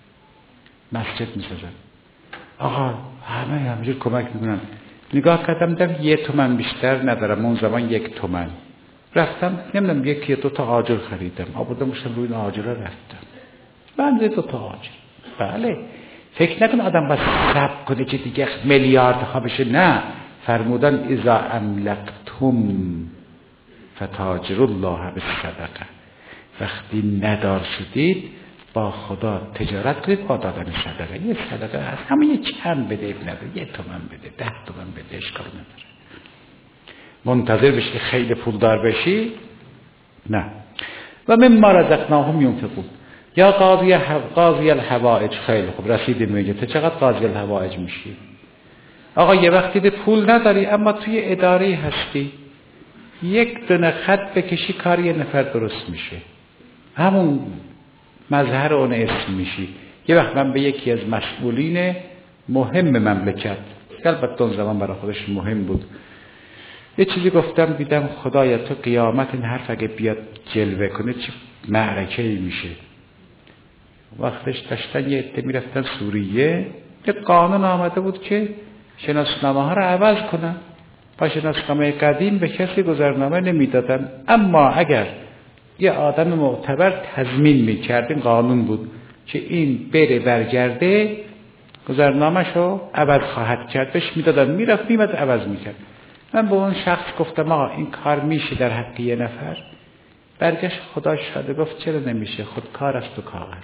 مسجد میسازن آقا همه همجور کمک میکنن. نگاه کردم دیدم یه تومن بیشتر ندارم، اون زمان یک تومن. رفتم نمیدونم یکی دو تا آجر خریدم، آوردم روشم روی این آجر رفتم بنده دو تا آجر. بله فکر نکن آدم باید صبر کنه که دیگه میلیارد ها بشه، نه، فرمودن اذا املکتم فتاجر الله بالصدقه، وقتی ندار شدید با خدا تجارت کنید با دادن صدقه. یه صدقه هست همه یه چند بده اب نداره، یه تومن بده، ده تومن بده، اشکال نداره. منتظر بشی که خیلی پولدار بشی، نه. و مما رزقناهم ينفقون. یا قاضی قاضی الحوائج، خیلی خوب رسیدیم میگه تو چقدر قاضی الحوائج میشی؟ آقا یه وقتی به پول نداری اما توی اداره هستی، یک دونه خط بکشی کار یه نفر درست میشه، همون مظهر اون اسم میشی. یه وقت من به یکی از مسئولین مهم مملکت، البته اون زمان برای خودش مهم بود، یه چیزی گفتم، دیدم خدایا تو قیامت این حرف اگه بیاد جلوه کنه چه معرکه‌ای میشه. وقتش داشتن یه عده میرفتن سوریه، یه قانون آمده بود که شناسنامه ها رو عوض کنن، با شناسنامه قدیم به کسی گذرنامه نمیدادن، اما اگر یه آدم معتبر تضمین میکرد، این قانون بود که این بره برگرده گذرنامه‌شو عوض خواهد کرد، بهش میدادن، میرفت میمد عوض میکرد. من به اون شخص گفتم آقا این کار میشه در حق یه نفر؟ برگشت خدا شاده گفت چرا نمیشه، خودکار است تو کاغذ.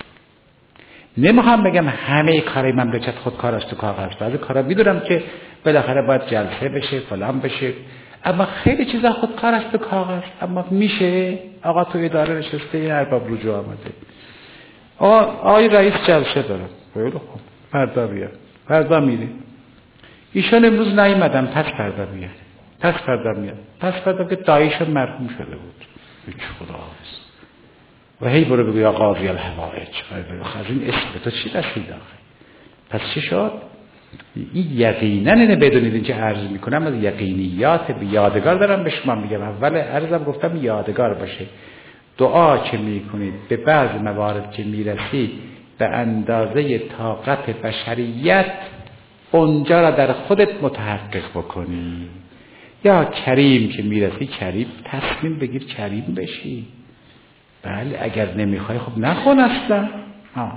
نمیخوام بگم همه کارهای مملکت خودکار است تو کاغذ، بعضی کارا میدونم که بالاخره باید جلسه بشه فلان بشه، اما خیلی چیزا خودکار است تو کاغذ. اما میشه آقا تو اداره نشسته این ارباب رجوع آمده، آقا آقای رئیس جلسه داره، خیلی خوب فردا بیا، فردا میره. ایشان امروز نیومدن، پس فردا میاد، پس فردا میاد، پس فردا که داییشون مرحوم شده بود. هیچ خدا حافظ. و هی برو بگو یا قاضی الحوائج، از این اسم تو چی رسید آخه؟ پس چی شد؟ این یقینا اینه بدونید این که عرض میکنم از یقینیات به یادگار دارم به شما میگم. اول عرضم گفتم یادگار باشه. دعا که میکنید به بعض موارد که میرسید به اندازه طاقت بشریت اونجا را در خودت متحقق بکنی. یا کریم که میرسی کریم تصمیم بگیر کریم بشی. بله اگر نمیخوای خب نخون اصلا. ها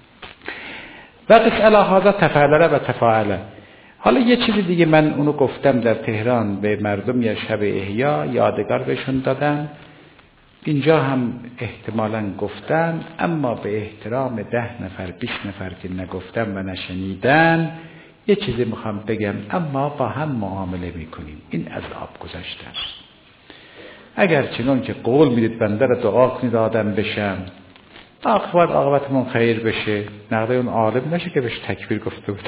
وقت الاحاظه تفعله و تفاعله. حالا یه چیزی دیگه من اونو گفتم در تهران به مردم یا شب احیا یادگار بهشون دادم، اینجا هم احتمالاً گفتم، اما به احترام ده نفر بیست نفر که نگفتم و نشنیدن یه چیزی میخوام بگم، اما با هم معامله میکنیم. این از آب گذشته است. اگر چنان که قول میدید بنده را دعا کنید آدم بشم، آخوات عاقبتمون خیر بشه، نقده اون عالم نشه که بهش تکبیر گفته بود.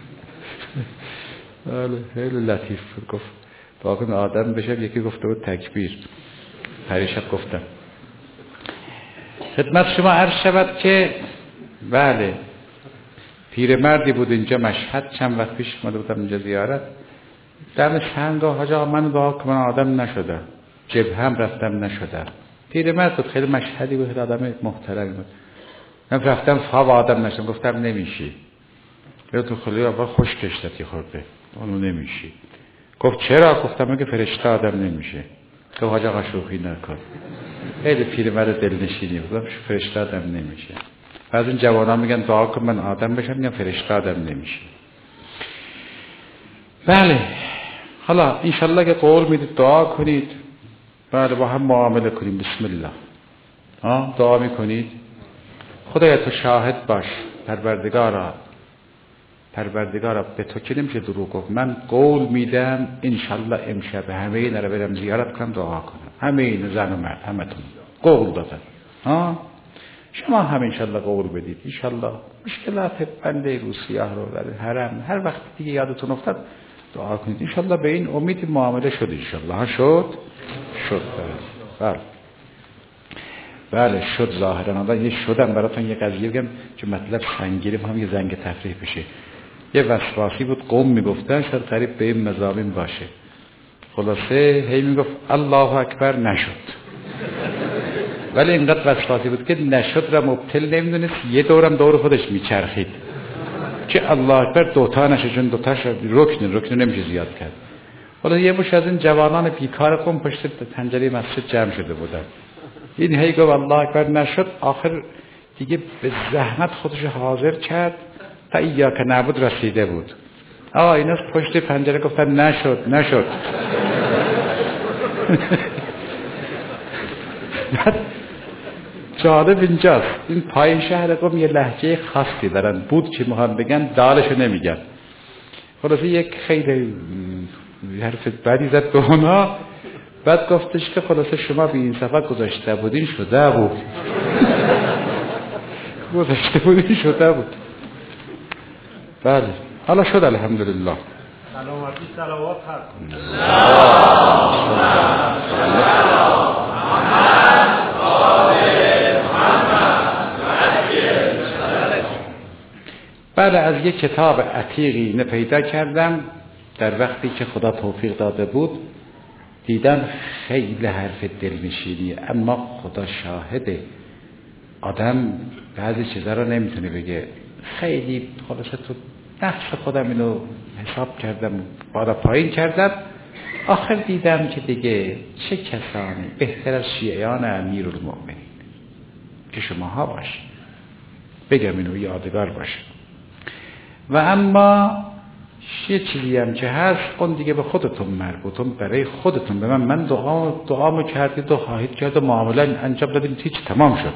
بله خیلی لطیف گفت دعا کنید آدم بشم، یکی گفته بود تکبیر. پریشب گفتم خدمت شما عرض شود که بله پیرمردی بود اینجا مشهد، چند وقت پیش اومده بودم اینجا زیارت، دم سنگ و حاج آقا من دعا که من آدم نشدم، جبهه هم رفتم نشدم. پیرمرد بود خیلی مشهدی بود، آدم محترمی بود. من رفتم خواب آدم نشدم، گفتم نمیشی، یا تو خیلی اول خوش کشتی خورده اونو نمیشی. گفت چرا؟ گفتم که فرشته آدم نمیشه. تو حاج آقا شوخی نکن. خیلی پیرمرد دلنشینی بود، فرشته آدم نمیشه. بعض این جوانا میگن دعا کن من آدم بشم، میگن فرشته آدم نمیشه. بله حالا انشالله که قول میدید دعا کنید، بله با هم معامله کنیم. بسم الله. ها دعا میکنید خدایا تو شاهد باش، پروردگارا پروردگارا به تو که نمیشه دروغ گفت، من قول میدم انشالله امشب همه اینا رو برم زیارت کنم دعا کنم، همه این زن و مرد همتون قول دادن. ها شما هم انشالله قول بدید، انشالله مشکلات بنده روسیاه رو در حرم هر وقت دیگه یادتون افتاد دعا کنید، انشالله به این امید معامله شد، انشالله ها شد شد بله بله شد ظاهرا. حالا یه شدم براتون یه قضیه بگم که مطلب سنگینه، هم یه زنگ تفریح بشه. یه وسواسی بود قوم میگفتن، شاید قریب به این مضامین باشه. خلاصه هی میگفت الله اکبر، نشد. ولی اینقدر وسواسی بود که نشد را مبتل نمیدونست، یه دورم دور خودش میچرخید که الله اکبر دوتا نشه، چون دوتاش رکن رکن نمیشه زیاد کرد. حالا یه مش از این جوانان بیکار قوم پشت پنجره مسجد جمع شده بودن. این هی گفت الله اکبر، نشد. آخر دیگه به زحمت خودش حاضر کرد تا ایاک نعبد رسیده بود. آه اینا پشت پنجره گفتن نشد نشد. جالب اینجاست، این پای شهر قم یه لهجه خاصی دارن، بود که میخوان بگن دالشو نمیگن. خلاصه یک خیلی حرف بدی زد به اونا، بعد گفتش که خلاصه شما به این صفحه گذاشته بودین شده بود. گذاشته بودین شده بود. بله حالا شد الحمدلله. سلامتی صلوات هست. بله از یک کتاب عتیقی اینه پیدا کردم در وقتی که خدا توفیق داده بود، دیدم خیلی حرف دلنشینیه، اما خدا شاهده آدم بعضی چیزا رو نمیتونه بگه. خیلی خلاصه تو نفس خودم اینو حساب کردم، بالا پایین کردم، آخر دیدم که دیگه چه کسانی بهتر از شیعیان امیرالمؤمنین که شماها باشید، بگم اینو یادگار باشه. و اما یه چیزی هم که هست اون دیگه به خودتون مربوطون، برای خودتون. به من من دعا دعامو کردید و خواهید کرد و معامله انجام دادیم، هیچ تمام شد.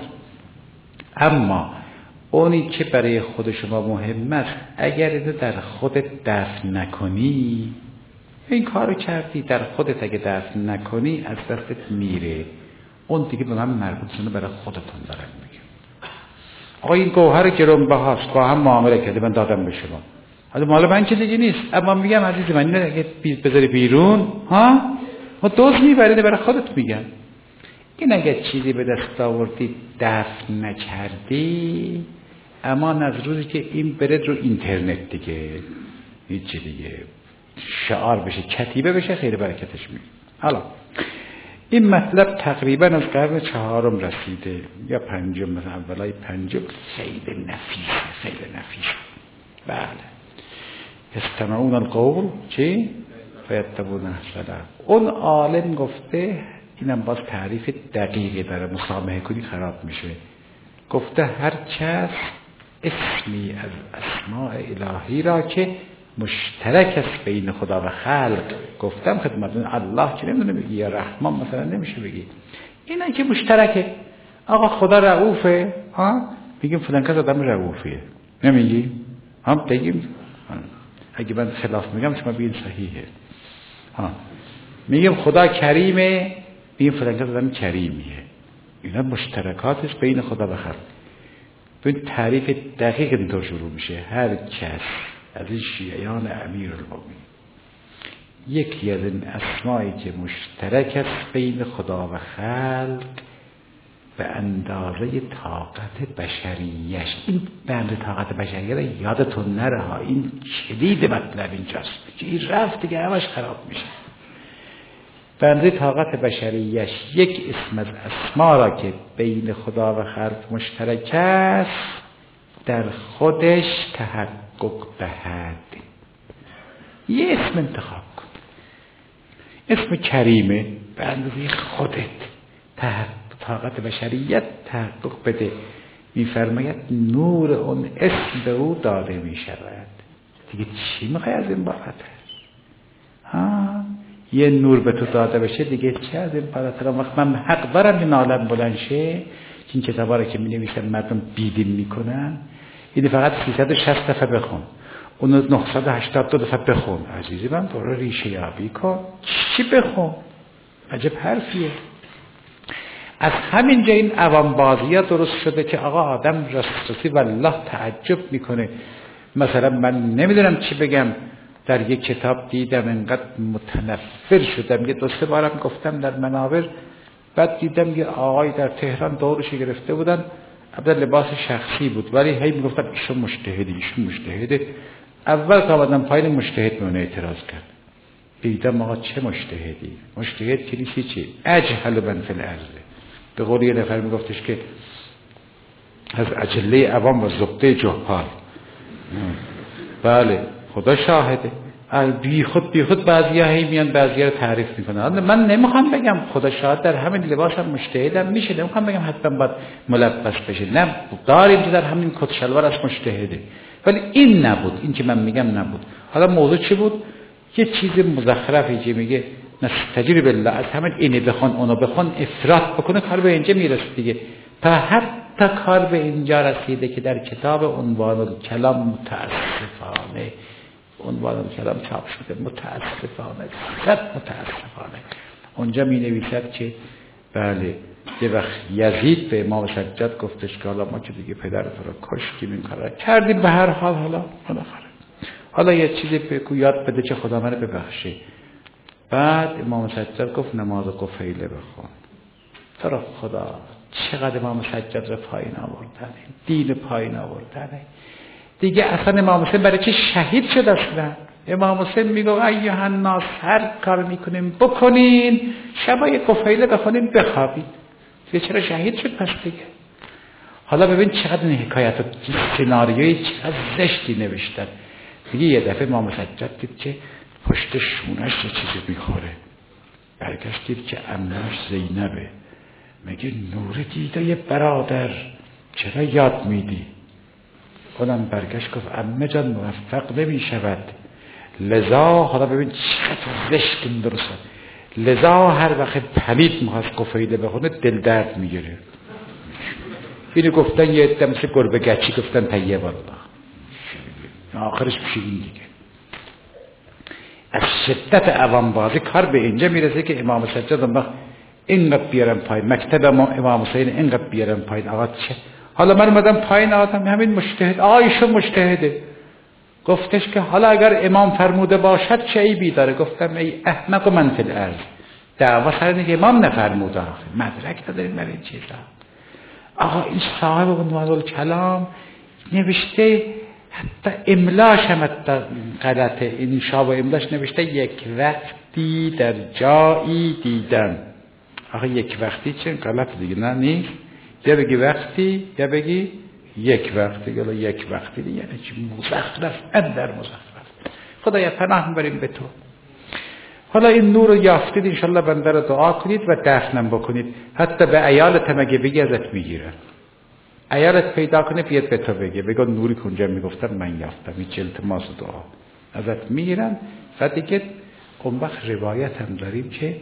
اما اونی که برای خود شما مهم است، اگر اینو در خودت دفن نکنی، این کارو کردی در خودت اگه دفن نکنی از دستت میره. اون دیگه به من مربوطونه، برای خودتون دارم میگم. آقا این گوهر گرانبهاست، با هم معامله کرده من دادم به شما، حالا مال من که دیگه نیست، اما میگم عزیز من اینو اگه بذاری بیرون ها ما دوز میبرید، برای خودت میگم. این اگه چیزی به دست آوردی دفن نکردی، اما از روزی که این برد رو اینترنت دیگه هیچی دیگه شعار بشه، کتیبه بشه، خیلی برکتش میاد. حالا این مطلب تقریبا از قرن چهارم رسیده یا پنجم، مثلا اولای پنجم. خیلی نفیسه، خیلی نفیسه. بله استمعون القول چی؟ فیتبعون احسنه. اون عالم گفته، اینم باز تعریف دقیقی داره، مسامحه کنی خراب میشه. گفته هر کس اسمی از اسماء الهی را که مشترک است بین خدا و خلق، گفتم خدمتتون الله که نمیدونه بگی، یا رحمان مثلا نمیشه بگی، اینا که مشترکه. آقا خدا رؤوفه، ها بگیم فلان کس آدم رؤوفیه، نمیگی؟ هم بگیم اگه من خلاف میگم شما بگین صحیحه. ها میگیم خدا کریمه، بگیم فلان کس آدم کریمیه. اینا مشترکات است بین خدا و خلق. این تعریف دقیق اینطور شروع میشه. هر کس از این شیعیان امیرالمؤمنین یکی از این اسمایی که مشترک است بین خدا و خلق به اندازه طاقت بشریش. این به اندازه طاقت بشریه را یادتون نره ها، این کلید مطلب اینجاست که این رفت دیگه همش خراب میشه. به اندازه طاقت بشریش یک اسم از اسما را که بین خدا و خلق مشترک است در خودش تحقق دهد. یه اسم انتخاب کن، اسم کریمه، به اندازه خودت طاقت بشریت تحقق بده. میفرماید نور اون اسم به او داده میشود. دیگه چی میخوای از این بابت؟ ها یه نور به تو داده بشه دیگه چه از این بالاتر. وقت من حق دارم این عالم بلند شه. این کتابا رو که می نویسن مردم بیدین میکنن، این فقط سیصد و شصت دفعه بخون، اونو نهصد و هشتاد دو دفعه بخون. عزیزی من برو ریشه یابی کن. چی بخون؟ عجب حرفیه. از همین جا این عوام بازی ها درست شده که آقا آدم راستی والله تعجب میکنه. مثلا من نمیدونم چی بگم، در یک کتاب دیدم انقدر متنفر شدم، یه دو سه بارم گفتم در منابر، بعد دیدم یه آقای در تهران دورش گرفته بودن، البته لباس شخصی بود ولی هی میگفتن ایشون مجتهدی ایشون مجتهده. اول که آمدم پایین مجتهد به اون اعتراض کرد. دیدم آقا چه مجتهدی؟ مجتهد که نیستی چی؟ اجهل من فی الارض. به قول یه نفر میگفتش که از اجله عوام و زبده جهال. بله خدا شاهده. بی خود بی خود بعضیا هی میان بعضیا رو تعریف میکنن. من نمیخوام بگم خدا شاهد در همین لباسم مجتهدم میشه، نمیخوام بگم حتما باید ملبس بشه، نه داریم که در همین کت شلوار از مجتهده، ولی این نبود، این که من میگم نبود. حالا موضوع چی بود؟ یه چیز مزخرفی که میگه نستجیر بالله، از همین اینی بخون اونو بخون افراط بکنه، کار به اینجا میرسه دیگه. تا حتی کار به اینجا رسیده که در کتاب عنوان الکلام متاسفانه عنوان کلام چاپ شده، متاسفانه صد متاسفانه اونجا می نویسد که بله یه وقت یزید به امام سجاد گفتش که حالا ما که دیگه پدر تو رو کشتیم این کار کردیم، به هر حال حالا بالاخره حالا یه چیزی بگو یاد بده که خدا منو ببخشه. بعد امام سجاد گفت نماز قفیله بخون. تو رو خدا چقدر امام سجاد رو پایین آوردن، دین پایین آوردن دیگه. اصلا امام حسین برای چه شهید شد؟ اصلا امام حسین میگه ایها الناس هر کار میکنیم بکنین، شبای قفیله بخونین بخوابید. دیگه چرا شهید شد پس دیگه؟ حالا ببین چقدر این حکایت و سناریوی چقدر زشتی نوشتن. دیگه یه دفعه امام سجاد دید که پشت شونش یه چیزی میخوره، برگشت دید که عمه‌اش زینبه. میگه نور دیده یه برادر چرا یاد میدی؟ اونم برگشت گفت عمه جان موفق نمی شود، لذا حالا ببین چقدر زشت این درست، لذا هر وقت پلید محاس قفیله بخونه دل درد میگیره. اینو گفتن یه عده مثل گربه گچی گفتن طیب الله، آخرش میشه این دیگه. از شدت عوام بازی کار به اینجا میرسه که امام سجاد اون وقت اینقدر بیارم پایین، مکتب امام حسین اینقدر بیارم پایین. آقا چه؟ حالا من اومدم پایین آدم همین مجتهد، آقا ایشون مجتهده. گفتش که حالا اگر امام فرموده باشد چه عیبی داره؟ گفتم ای احمق من فی الارض، دعوا سر اینه که امام نفرموده، مدرک نداریم برای این چیزا. آقا این صاحب عنوان الکلام نوشته، حتی املاش هم حتی غلطه، این شاب و املاش نوشته یک وقتی در جایی دیدم. آقا یک وقتی چه غلط دیگه؟ نه نیست، یا بگی وقتی یا بگی یک وقتی، یا یک وقتی دیگه یعنی چی؟ مزخرف اندر مزخرف. خدایا پناه میبریم به تو. حالا این نور رو یافتید، انشالله بنده رو دعا کنید و دفنم بکنید. حتی به عیالت هم اگه بگی ازت میگیرن، عیالت پیدا کنه بیاد به تو بگه، بگو نوری کنجا میگفتم من یافتم، این التماس و دعا ازت میگیرن. و دیگه اون وقت روایت هم داریم که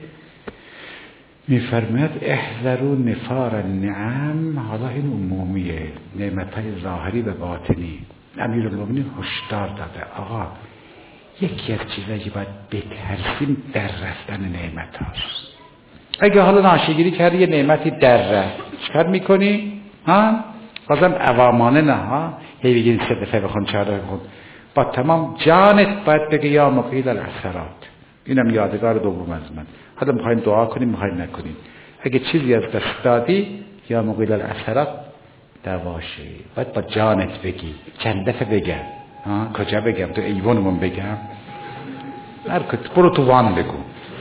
میفرماید احذروا نفار النعم. حالا این عمومیه، نعمتهای ظاهری و باطنی. امیرالمومنین هشدار داده آقا یکی از چیزایی که باید بترسیم در رفتن نعمت هاست. اگه حالا ناشیگیری کردی یه نعمتی در رفت چکار میکنی؟ ها؟ بازم عوامانه نه ها، هی بگین سه دفعه بخون چهار دفعه بخون، با تمام جانت باید بگی یا مقیل العثرات. اینم یادگار دوم از من. حالا میخواین دعا کنیم میخواین نکنیم، اگه چیزی از دست دادی یا مقیل العثرات دواشه، باید با جانت بگی. چند دفعه بگم؟ ها؟ کجا بگم؟ تو ایوانمون بگم؟ هر کت برو تو وان بگو.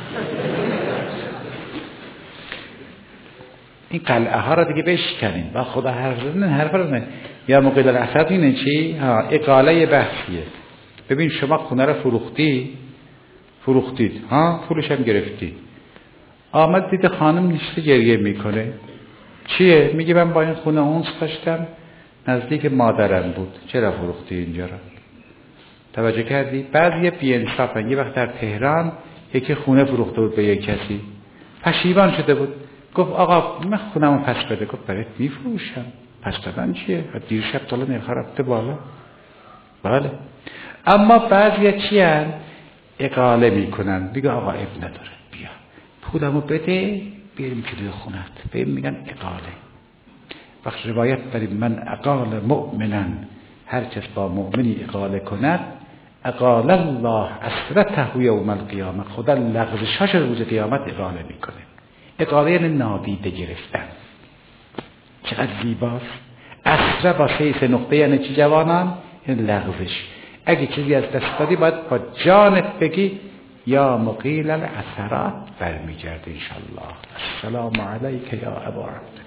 این قلعه ها را دیگه بشکنیم و خدا حرفن حرفن یا مقیل العثرات. اینه چی؟ ها اقاله بحثیه. ببین شما خونه را فروختی، فروختید ها، پولش هم گرفتی، آمد دید خانم نشسته گریه میکنه. چیه؟ میگه من با این خونه اونس داشتم، نزدیک مادرم بود، چرا فروختی اینجا را؟ توجه کردی؟ بعضی بی انصافن. یه وقت در تهران یکی خونه فروخته بود به یک کسی، پشیمان شده بود، گفت آقا من خونمو پس بده. گفت برات میفروشم، پس دادن چیه؟ دیر شب تا الان نرخ رفته بالا. بله، اما بعضیا چی هن؟ اقاله میکنن، میگه آقا اب نداره، بیا پولمو بده بیاریم کلید خونت. بهم میگن اقاله. وقت روایت داریم من اقال مؤمنن، هر کس با مؤمنی اقاله کند اقال الله اسرته یوم القیامه، خدا لغزشاش روز قیامت اقاله میکنه. اقاله یعنی نادیده گرفتن. چقدر زیباست. اسره با سه سه نقطه یعنی چی جوانان؟ یعنی لغزش. اگه چیزی از دست دادی باید با جانت بگی یا مقیل العثرات برمیگرده انشالله. السلام علیک یا ابا عبد.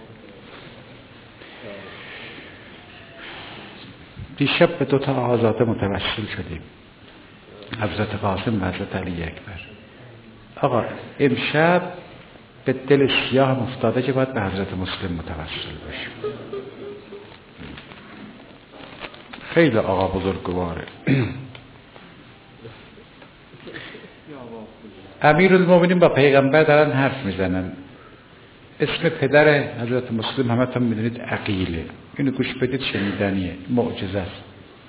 دیشب به دو تا آزاده متوسل شدیم، حضرت قاسم و حضرت علی اکبر. آقا امشب به دل سیاه افتاده که باید به حضرت مسلم متوسل باشیم. خیلی آقا بزرگواره. امیرالمومنین با پیغمبر دارن حرف میزنن. اسم پدر حضرت مسلم همه تون میدونید عقیله. اینو گوش بدید، شنیدنیه، معجزه است.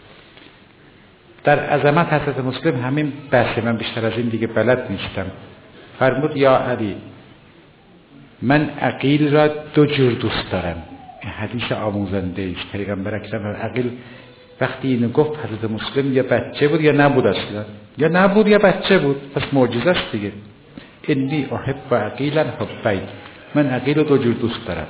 در عظمت حضرت مسلم همین بحثه، من بیشتر از این دیگه بلد نیستم. فرمود یا علی من عقیل را دو جور دوست دارم. این حدیث آموزنده است. پیغمبر اکرم عقیل وقتی اینو گفت حضرت مسلم یا بچه بود یا نبود، اصلا یا نبود یا بچه بود، پس معجزه است دیگه. انی احب عقیلا حبین، من عقیل رو دو جور دوست دارم.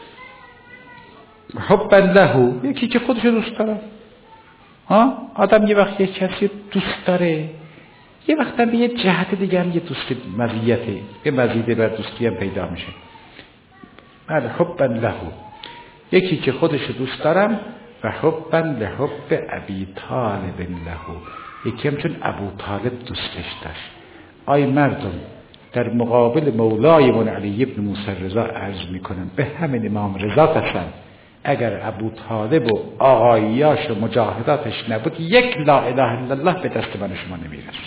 حبا له، یکی که خودش دوست داره. ها آدم یه وقت یه کسی دوست داره، یه وقت هم به یه جهت دیگه هم یه دوستی مزیته، یه مزیده بر دوستی هم پیدا میشه. بله، حبا له، یکی که خودش دوست دارم، و حبا لحب ابی طالب له، یکی هم چون ابو طالب دوستش داشت. آی مردم، در مقابل مولای من علی ابن موسی رضا عرض میکنم به همین امام رضا قسم، اگر ابو طالب و آقاییاش و مجاهداتش نبود یک لا اله الا الله به دست من شما نمیرسید.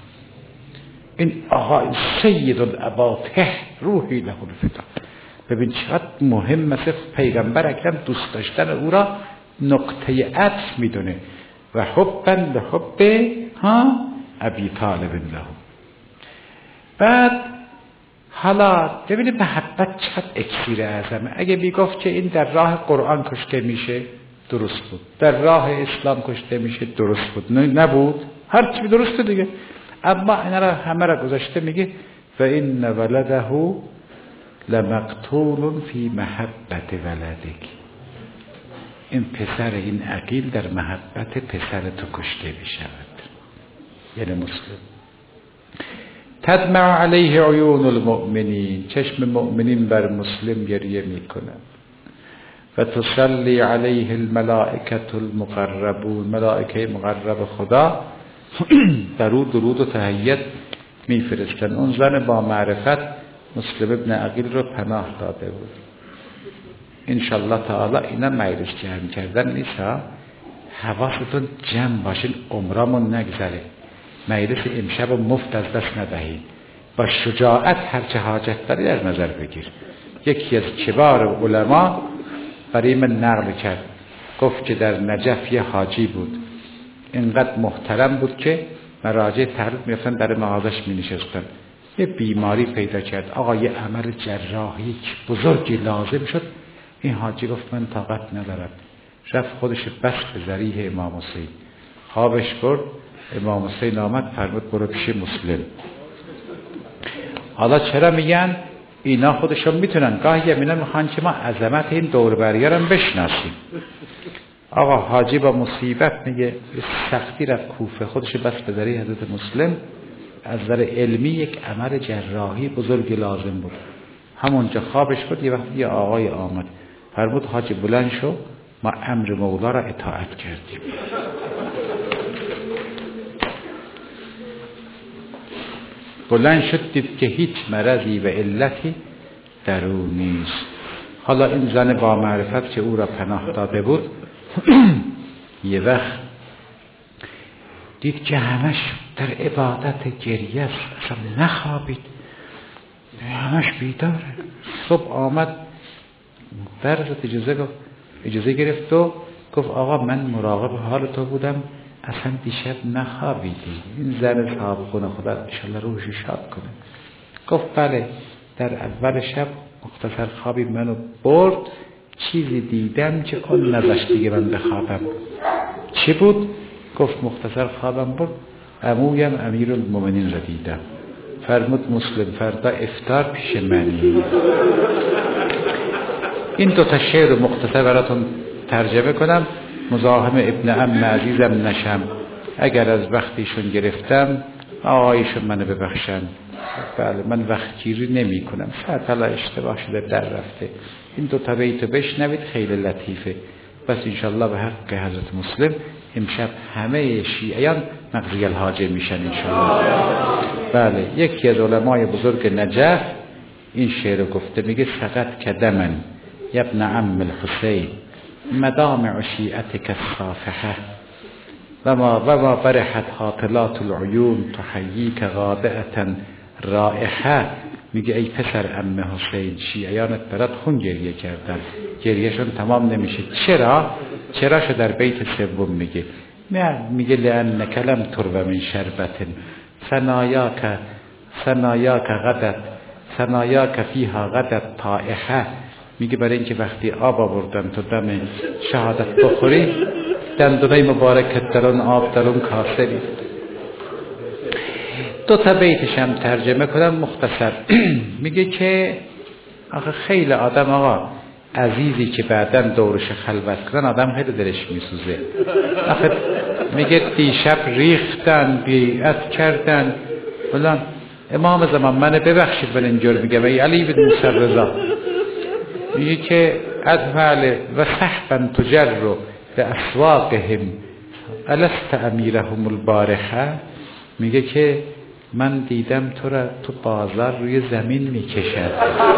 این آقای سید الاباطه روحی له الفدا. ببین چقدر مهم، مثل پیغمبر اکرم دوست داشتن او را نقطه عطف میدونه. و حبا لحب ها ابی طالب له. بعد حالا ببینید محبت چقدر اکسیر اعظمه. اگه میگفت که این در راه قرآن کشته میشه درست بود، در راه اسلام کشته میشه درست بود، نبود، هر چی درسته دیگه. اما اینا را همه را گذاشته میگه و این ولده لمقتول فی محبت ولدک، این پسر این عقیل در محبت پسر تو کشته میشود. یعنی مسلم. تدمع علیه عیون المؤمنین، چشم مؤمنین بر مسلم گریه میکنند. و تصلی علیه الملائکه المقربون، ملائکه مقرب خدا درود درود و تحیت میفرستن. اون زن با معرفت مسلم ابن عقیل رو پناه داده بود. انشالله تعالی اینا مجلس جمع کردن نیست ها، حواستون جمع باشین، عمرمون نگذره. مجلس امشب و مفت از دست ندهید، با شجاعت هر چه حاجت داری در نظر بگیر. یکی از کبار علما برای من نقل کرد، گفت که در نجف یه حاجی بود، اینقدر محترم بود که مراجع تحریف میفتن در مغازش می نشستن. یه بیماری پیدا کرد، آقا یه عمل جراحی بزرگی لازم شد. این حاجی گفت من طاقت ندارم، رفت خودش بس به ذریح امام حسین، خوابش برد. امام حسین آمد فرمود برو پیش مسلم. حالا چرا میگن اینا خودشون میتونن، گاهی اینا میخوان که ما عظمت این دور بریارم بشناسیم. آقا حاجی با مصیبت میگه سختی رفت کوفه، خودش بس به ذریح حضرت مسلم. از نظر علمی یک عمل جراحی بزرگ لازم بود. همونجا خوابش بود. یه وقت یه آقای آمد فرمود حاجی بلند شو، ما امر مولا را اطاعت کردیم. بلند شد، دید که هیچ مرضی و علتی در او نیست. حالا این زن با معرفت که او را پناه داده بود یه وقت دید که همش در عبادت گریه است، اصلا نخوابید، همش بیداره. صبح آمد در اجازه گفت اجازه گرفت و گفت آقا من مراقب حال تو بودم، اصلا دیشب نخوابیدی، این زن صاحب خونه خدا انشالله روحش شاد کنه. گفت بله، در اول شب مختصر خوابی منو برد، چیزی دیدم که اون نذاشت دیگه من بخوابم. چی بود؟ گفت مختصر خوابم برد، عمویم امیرالمومنین را دیدم، فرمود مسلم فردا افطار پیش منی. این دو تا شعر رو مختصر براتون ترجمه کنم، مزاحم ابن عم عزیزم نشم، اگر از وقتیشون گرفتم آقایشون منو ببخشن. بله من وقت گیری نمی کنم، شاید حالا اشتباه شده در رفته. این دو تا بیت بشنوید، خیلی لطیفه. بس انشالله به حق حضرت مسلم امشب همه شیعیان مقضی الحاجه میشن انشالله. بله یکی از علمای بزرگ نجف این شعر گفته، میگه سقط کدمن یبن عم الحسین مدامع شیعتک الصافحه و ما و ما برحت حاطلات العیون تحییک غابعتا رائحه. میگه ای پسر عم حسین، شیعیانت برات خون گریه کردن، گریهشون تمام نمیشه. چرا؟ چراشو در بیت سوم میگه، نه میگه لأنک لم ترو من شربت ثنایاک ثنایاک غدت ثنایاک فیها غدت طائحه. میگه برای اینکه وقتی آب آوردن تو دم شهادت بخوری، دندونای مبارکت در اون آب در اون کاسری. دو تا بیتش هم ترجمه کنم مختصر. میگه که آخه خیلی آدم آقا عزیزی که بعداً دورش خلوت کنن آدم خیلی دلش میسوزه. آخه میگه دیشب ریختن، بیعت کردن فلان، امام زمان منو ببخشید ولی اینجور میگه ای علی بن موسی رضا میگه که ادفعل و صحبا تجر به اسواقهم الست امیرهم البارحه. میگه که من دیدم تو را تو بازار روی زمین میکشد.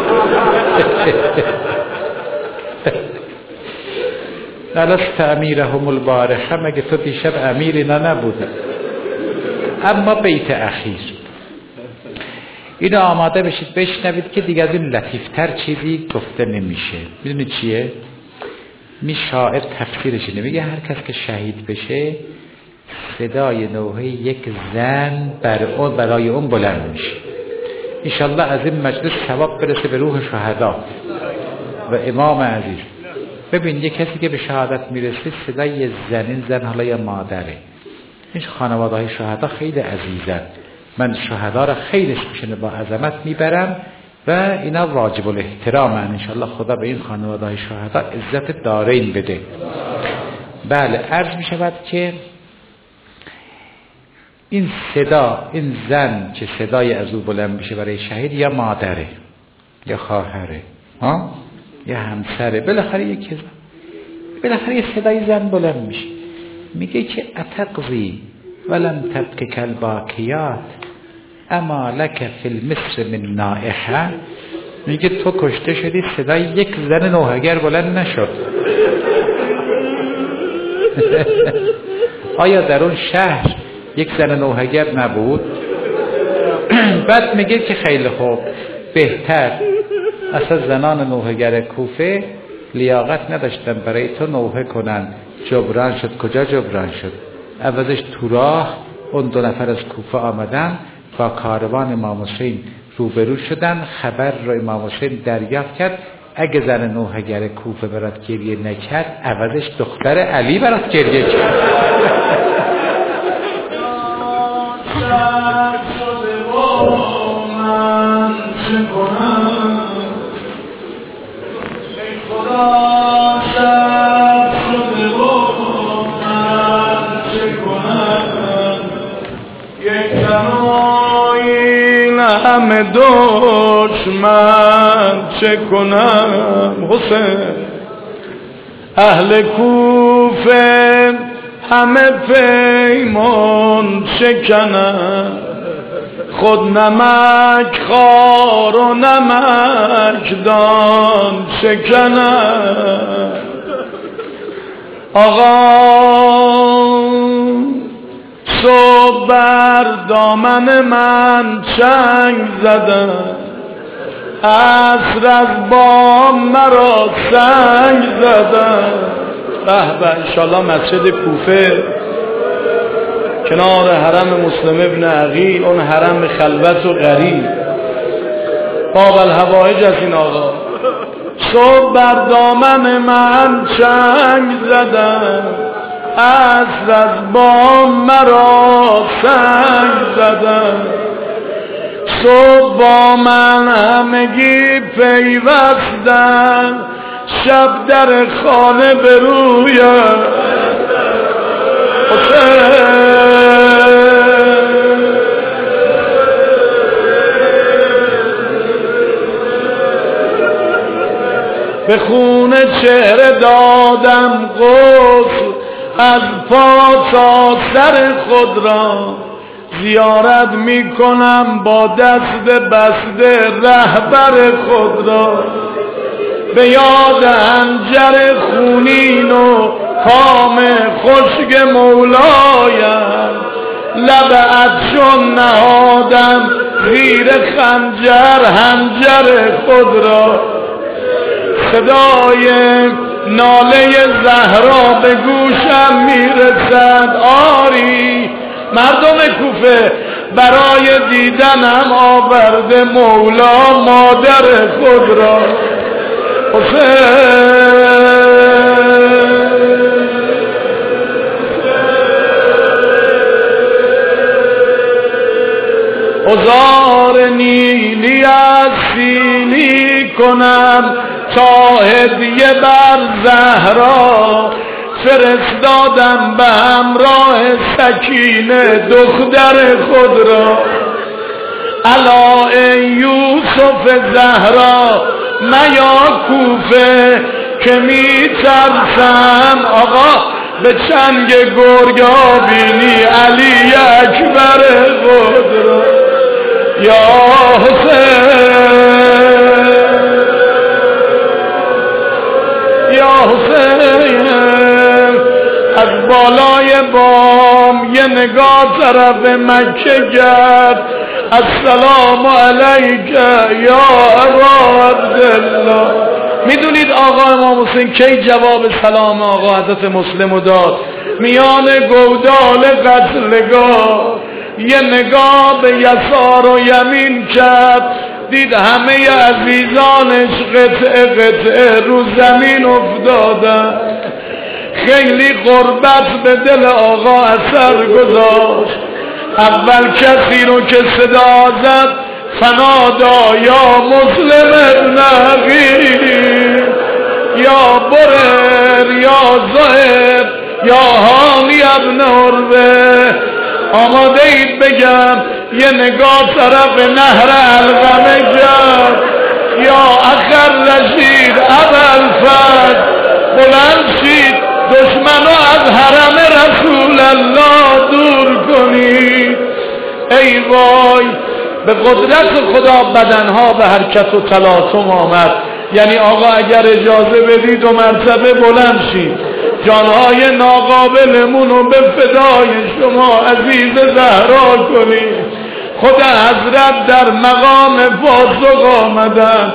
الست امیرهم البارحه، مگه تو دیشب امیر اینا نبودی؟ اما بیت اخیر اینو آماده بشید بشنوید که دیگه از این لطیفتر چیزی گفته نمیشه. میدونی چیه؟ می شاعر تفسیرش اینه، میگه هر کس که شهید بشه صدای نوحه یک زن بر اون برای اون بلند میشه. انشالله از این مجلس ثواب برسه به روح شهدا و امام عزیز. ببین یک کسی که به شهادت میرسه صدای زن، این زن حالا یا مادره، این خانواده های شهدا خیلی عزیزن، من شهدا را خیلی اسمشون با عظمت میبرم و اینا واجب الاحترامن. انشالله خدا به این خانواده های شهدا عزت دارین بده. بله عرض می شود که این صدا، این زن که صدای از او بلند میشه برای شهید، یا مادره یا خواهره ها یا همسره، بالاخره یک زن، بالاخره یه صدای زن بلند میشه. میگه که اتقضی ولم تبک کالباقیات اما لک فی المصر من نائحه. میگه تو کشته شدی، صدای یک زن نوحگر بلند نشد. آیا در اون شهر یک زن نوحگر نبود؟ بعد میگه که خیلی خوب، بهتر اصلا زنان نوحگر کوفه لیاقت نداشتن برای تو نوحه کنن. جبران شد. کجا جبران شد؟ عوضش تو راه اون دو نفر از کوفه آمدن، با کاروان امام حسین روبرو شدن، خبر رو امام حسین دریافت کرد، اگه زن نوحگر کوفه برات گریه نکرد، عوضش دختر علی برات گریه کرد. همه دشمن چه کنم حسین، اهل کوفه همه پیمان شکنم، خود نمک خار و نمک دان شکنم. آقا صبح بر دامن من چنگ زدن، عصر از بام مرا سنگ زدن. به به انشالله مسجد کوفه کنار حرم مسلم ابن عقیل، اون حرم خلوت و غریب، باب الحوائج از این آقا. صبح بر دامن من چنگ زدن، عصر از بام مرا سنگ زدن. صبح با من همگی پیوستن، شب در خانه به روی به خون چهره دادم غسل، از پا تا سر خود را زیارت می کنم با دست بسته رهبر خود را. به یاد حنجر خونین و کام خشک مولایم، لب عطشان نهادم زیر خنجر حنجر خود را. صدای ناله زهرا به گوشم میرسد، آری مردم کوفه برای دیدنم آورده مولا مادر خود را. عذار نیلی از سیلی کنم تا هدیه بر زهرا، فرستادم به همراه سکینه دختر خود را. الا ای یوسف زهرا میا کوفه که می ترسم، آقا به چنگ گرگا بینی علی اکبر خود را. یا حسین یا حسین، از بالای بام یه نگاه طرف مکه کرد، السلام علیک یا ابا عبدالله. میدونید آقا امام حسین کی جواب سلام آقا حضرت مسلم داد؟ میان گودال قتلگاه یه نگاه به یسار و یمین کرد، دید همه عزیزانش قطعه قطعه رو زمین افتادن. خیلی غربت به دل آقا اثر گذاشت. اول کسی رو که صدا زد فنادا یا مسلم ابن عقیل، یا برر یا زهر یا حامی ابن عروه. آماده اید بگم یه نگاه طرف نهر علقمه کرد، یا اخر رشید اول فرد بلند شید دشمنو از حرم رسول الله دور کنید. ای وای، به قدرت خدا بدنها به حرکت و تلاطم آمد. یعنی آقا اگر اجازه بدید و مرتبه بلند شید، جانهای ناقابلمون رو به فدای شما عزیز زهرا کنید. خود حضرت در مقام پاسخ آمدن.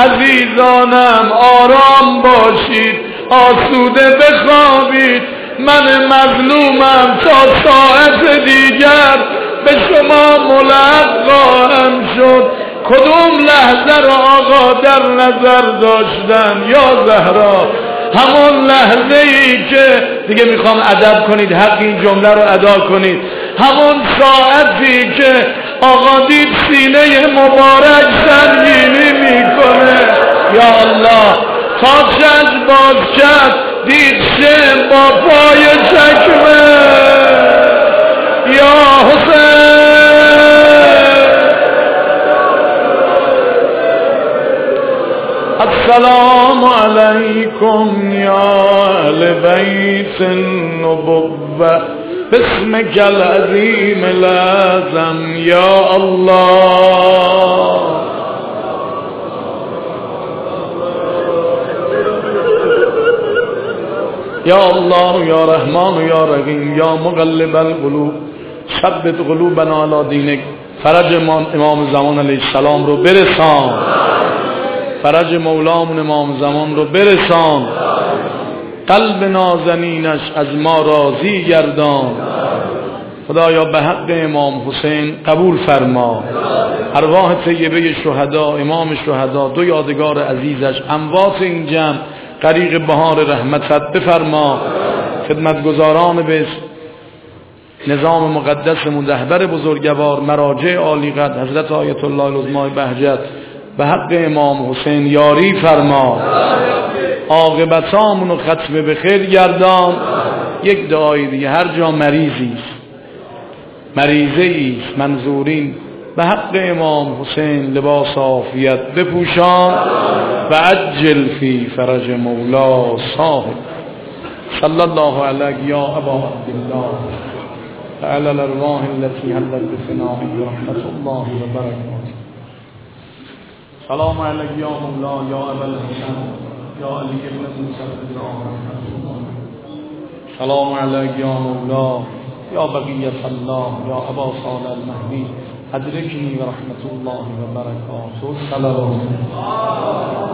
عزیزانم آرام باشید، آسوده بخوابید، من مظلومم تا ساعت دیگر به شما ملحق خواهم شد. کدوم لحظه را آقا در نظر داشتن یا زهرا؟ همون لحظه ای که دیگه میخوام ادب کنید، حق این جمله رو ادا کنید، همون ساعتی که آقا دید سینه مبارک سنگینی میکنه، یا الله تا چشم باز کرد دید شم با پای چکمه. یا حسین السلام علیکم یا اهل بیت النبوة باسمک العظیم الأعظم یا الله. یا الله یا رحمان یا رحیم یا مقلب القلوب ثبت قلوبنا علی دینک. فرج امام زمان علیه السلام رو برسان، فرج مولامون امام زمان رو برسان، قلب نازنینش از ما راضی گردان. خدایا به حق امام حسین قبول فرما، ارواح طیبه شهدا، امام شهدا، دو یادگار عزیزش، اموات این جمع غریق بهار رحمتت بفرما. خدمتگزاران به نظام مقدس رهبر بزرگوار، مراجع عالی قدر حضرت آیت الله العظما بهجت، به حق امام حسین یاری فرما، عاقبتامونو ختم به خیر گردان. یک دعای دیگه، هر جا مریضی است، مریضه است، منظورین، به حق امام حسین لباس عافیت بپوشان و عجل فی فرج مولا صاحب. صلی الله علیک یا ابا عبدالله وعلى الارواح التي حلت بفنائه رحمت الله و برکاته. سلام علیک یا مولا یا ابا الحسن یا علی ابن موسی رحمت الله. سلام علیک یا مولا یا بقیت الله یا ابا صالح المهدی ادرکنی و رحمت الله و برکاته. صلی الله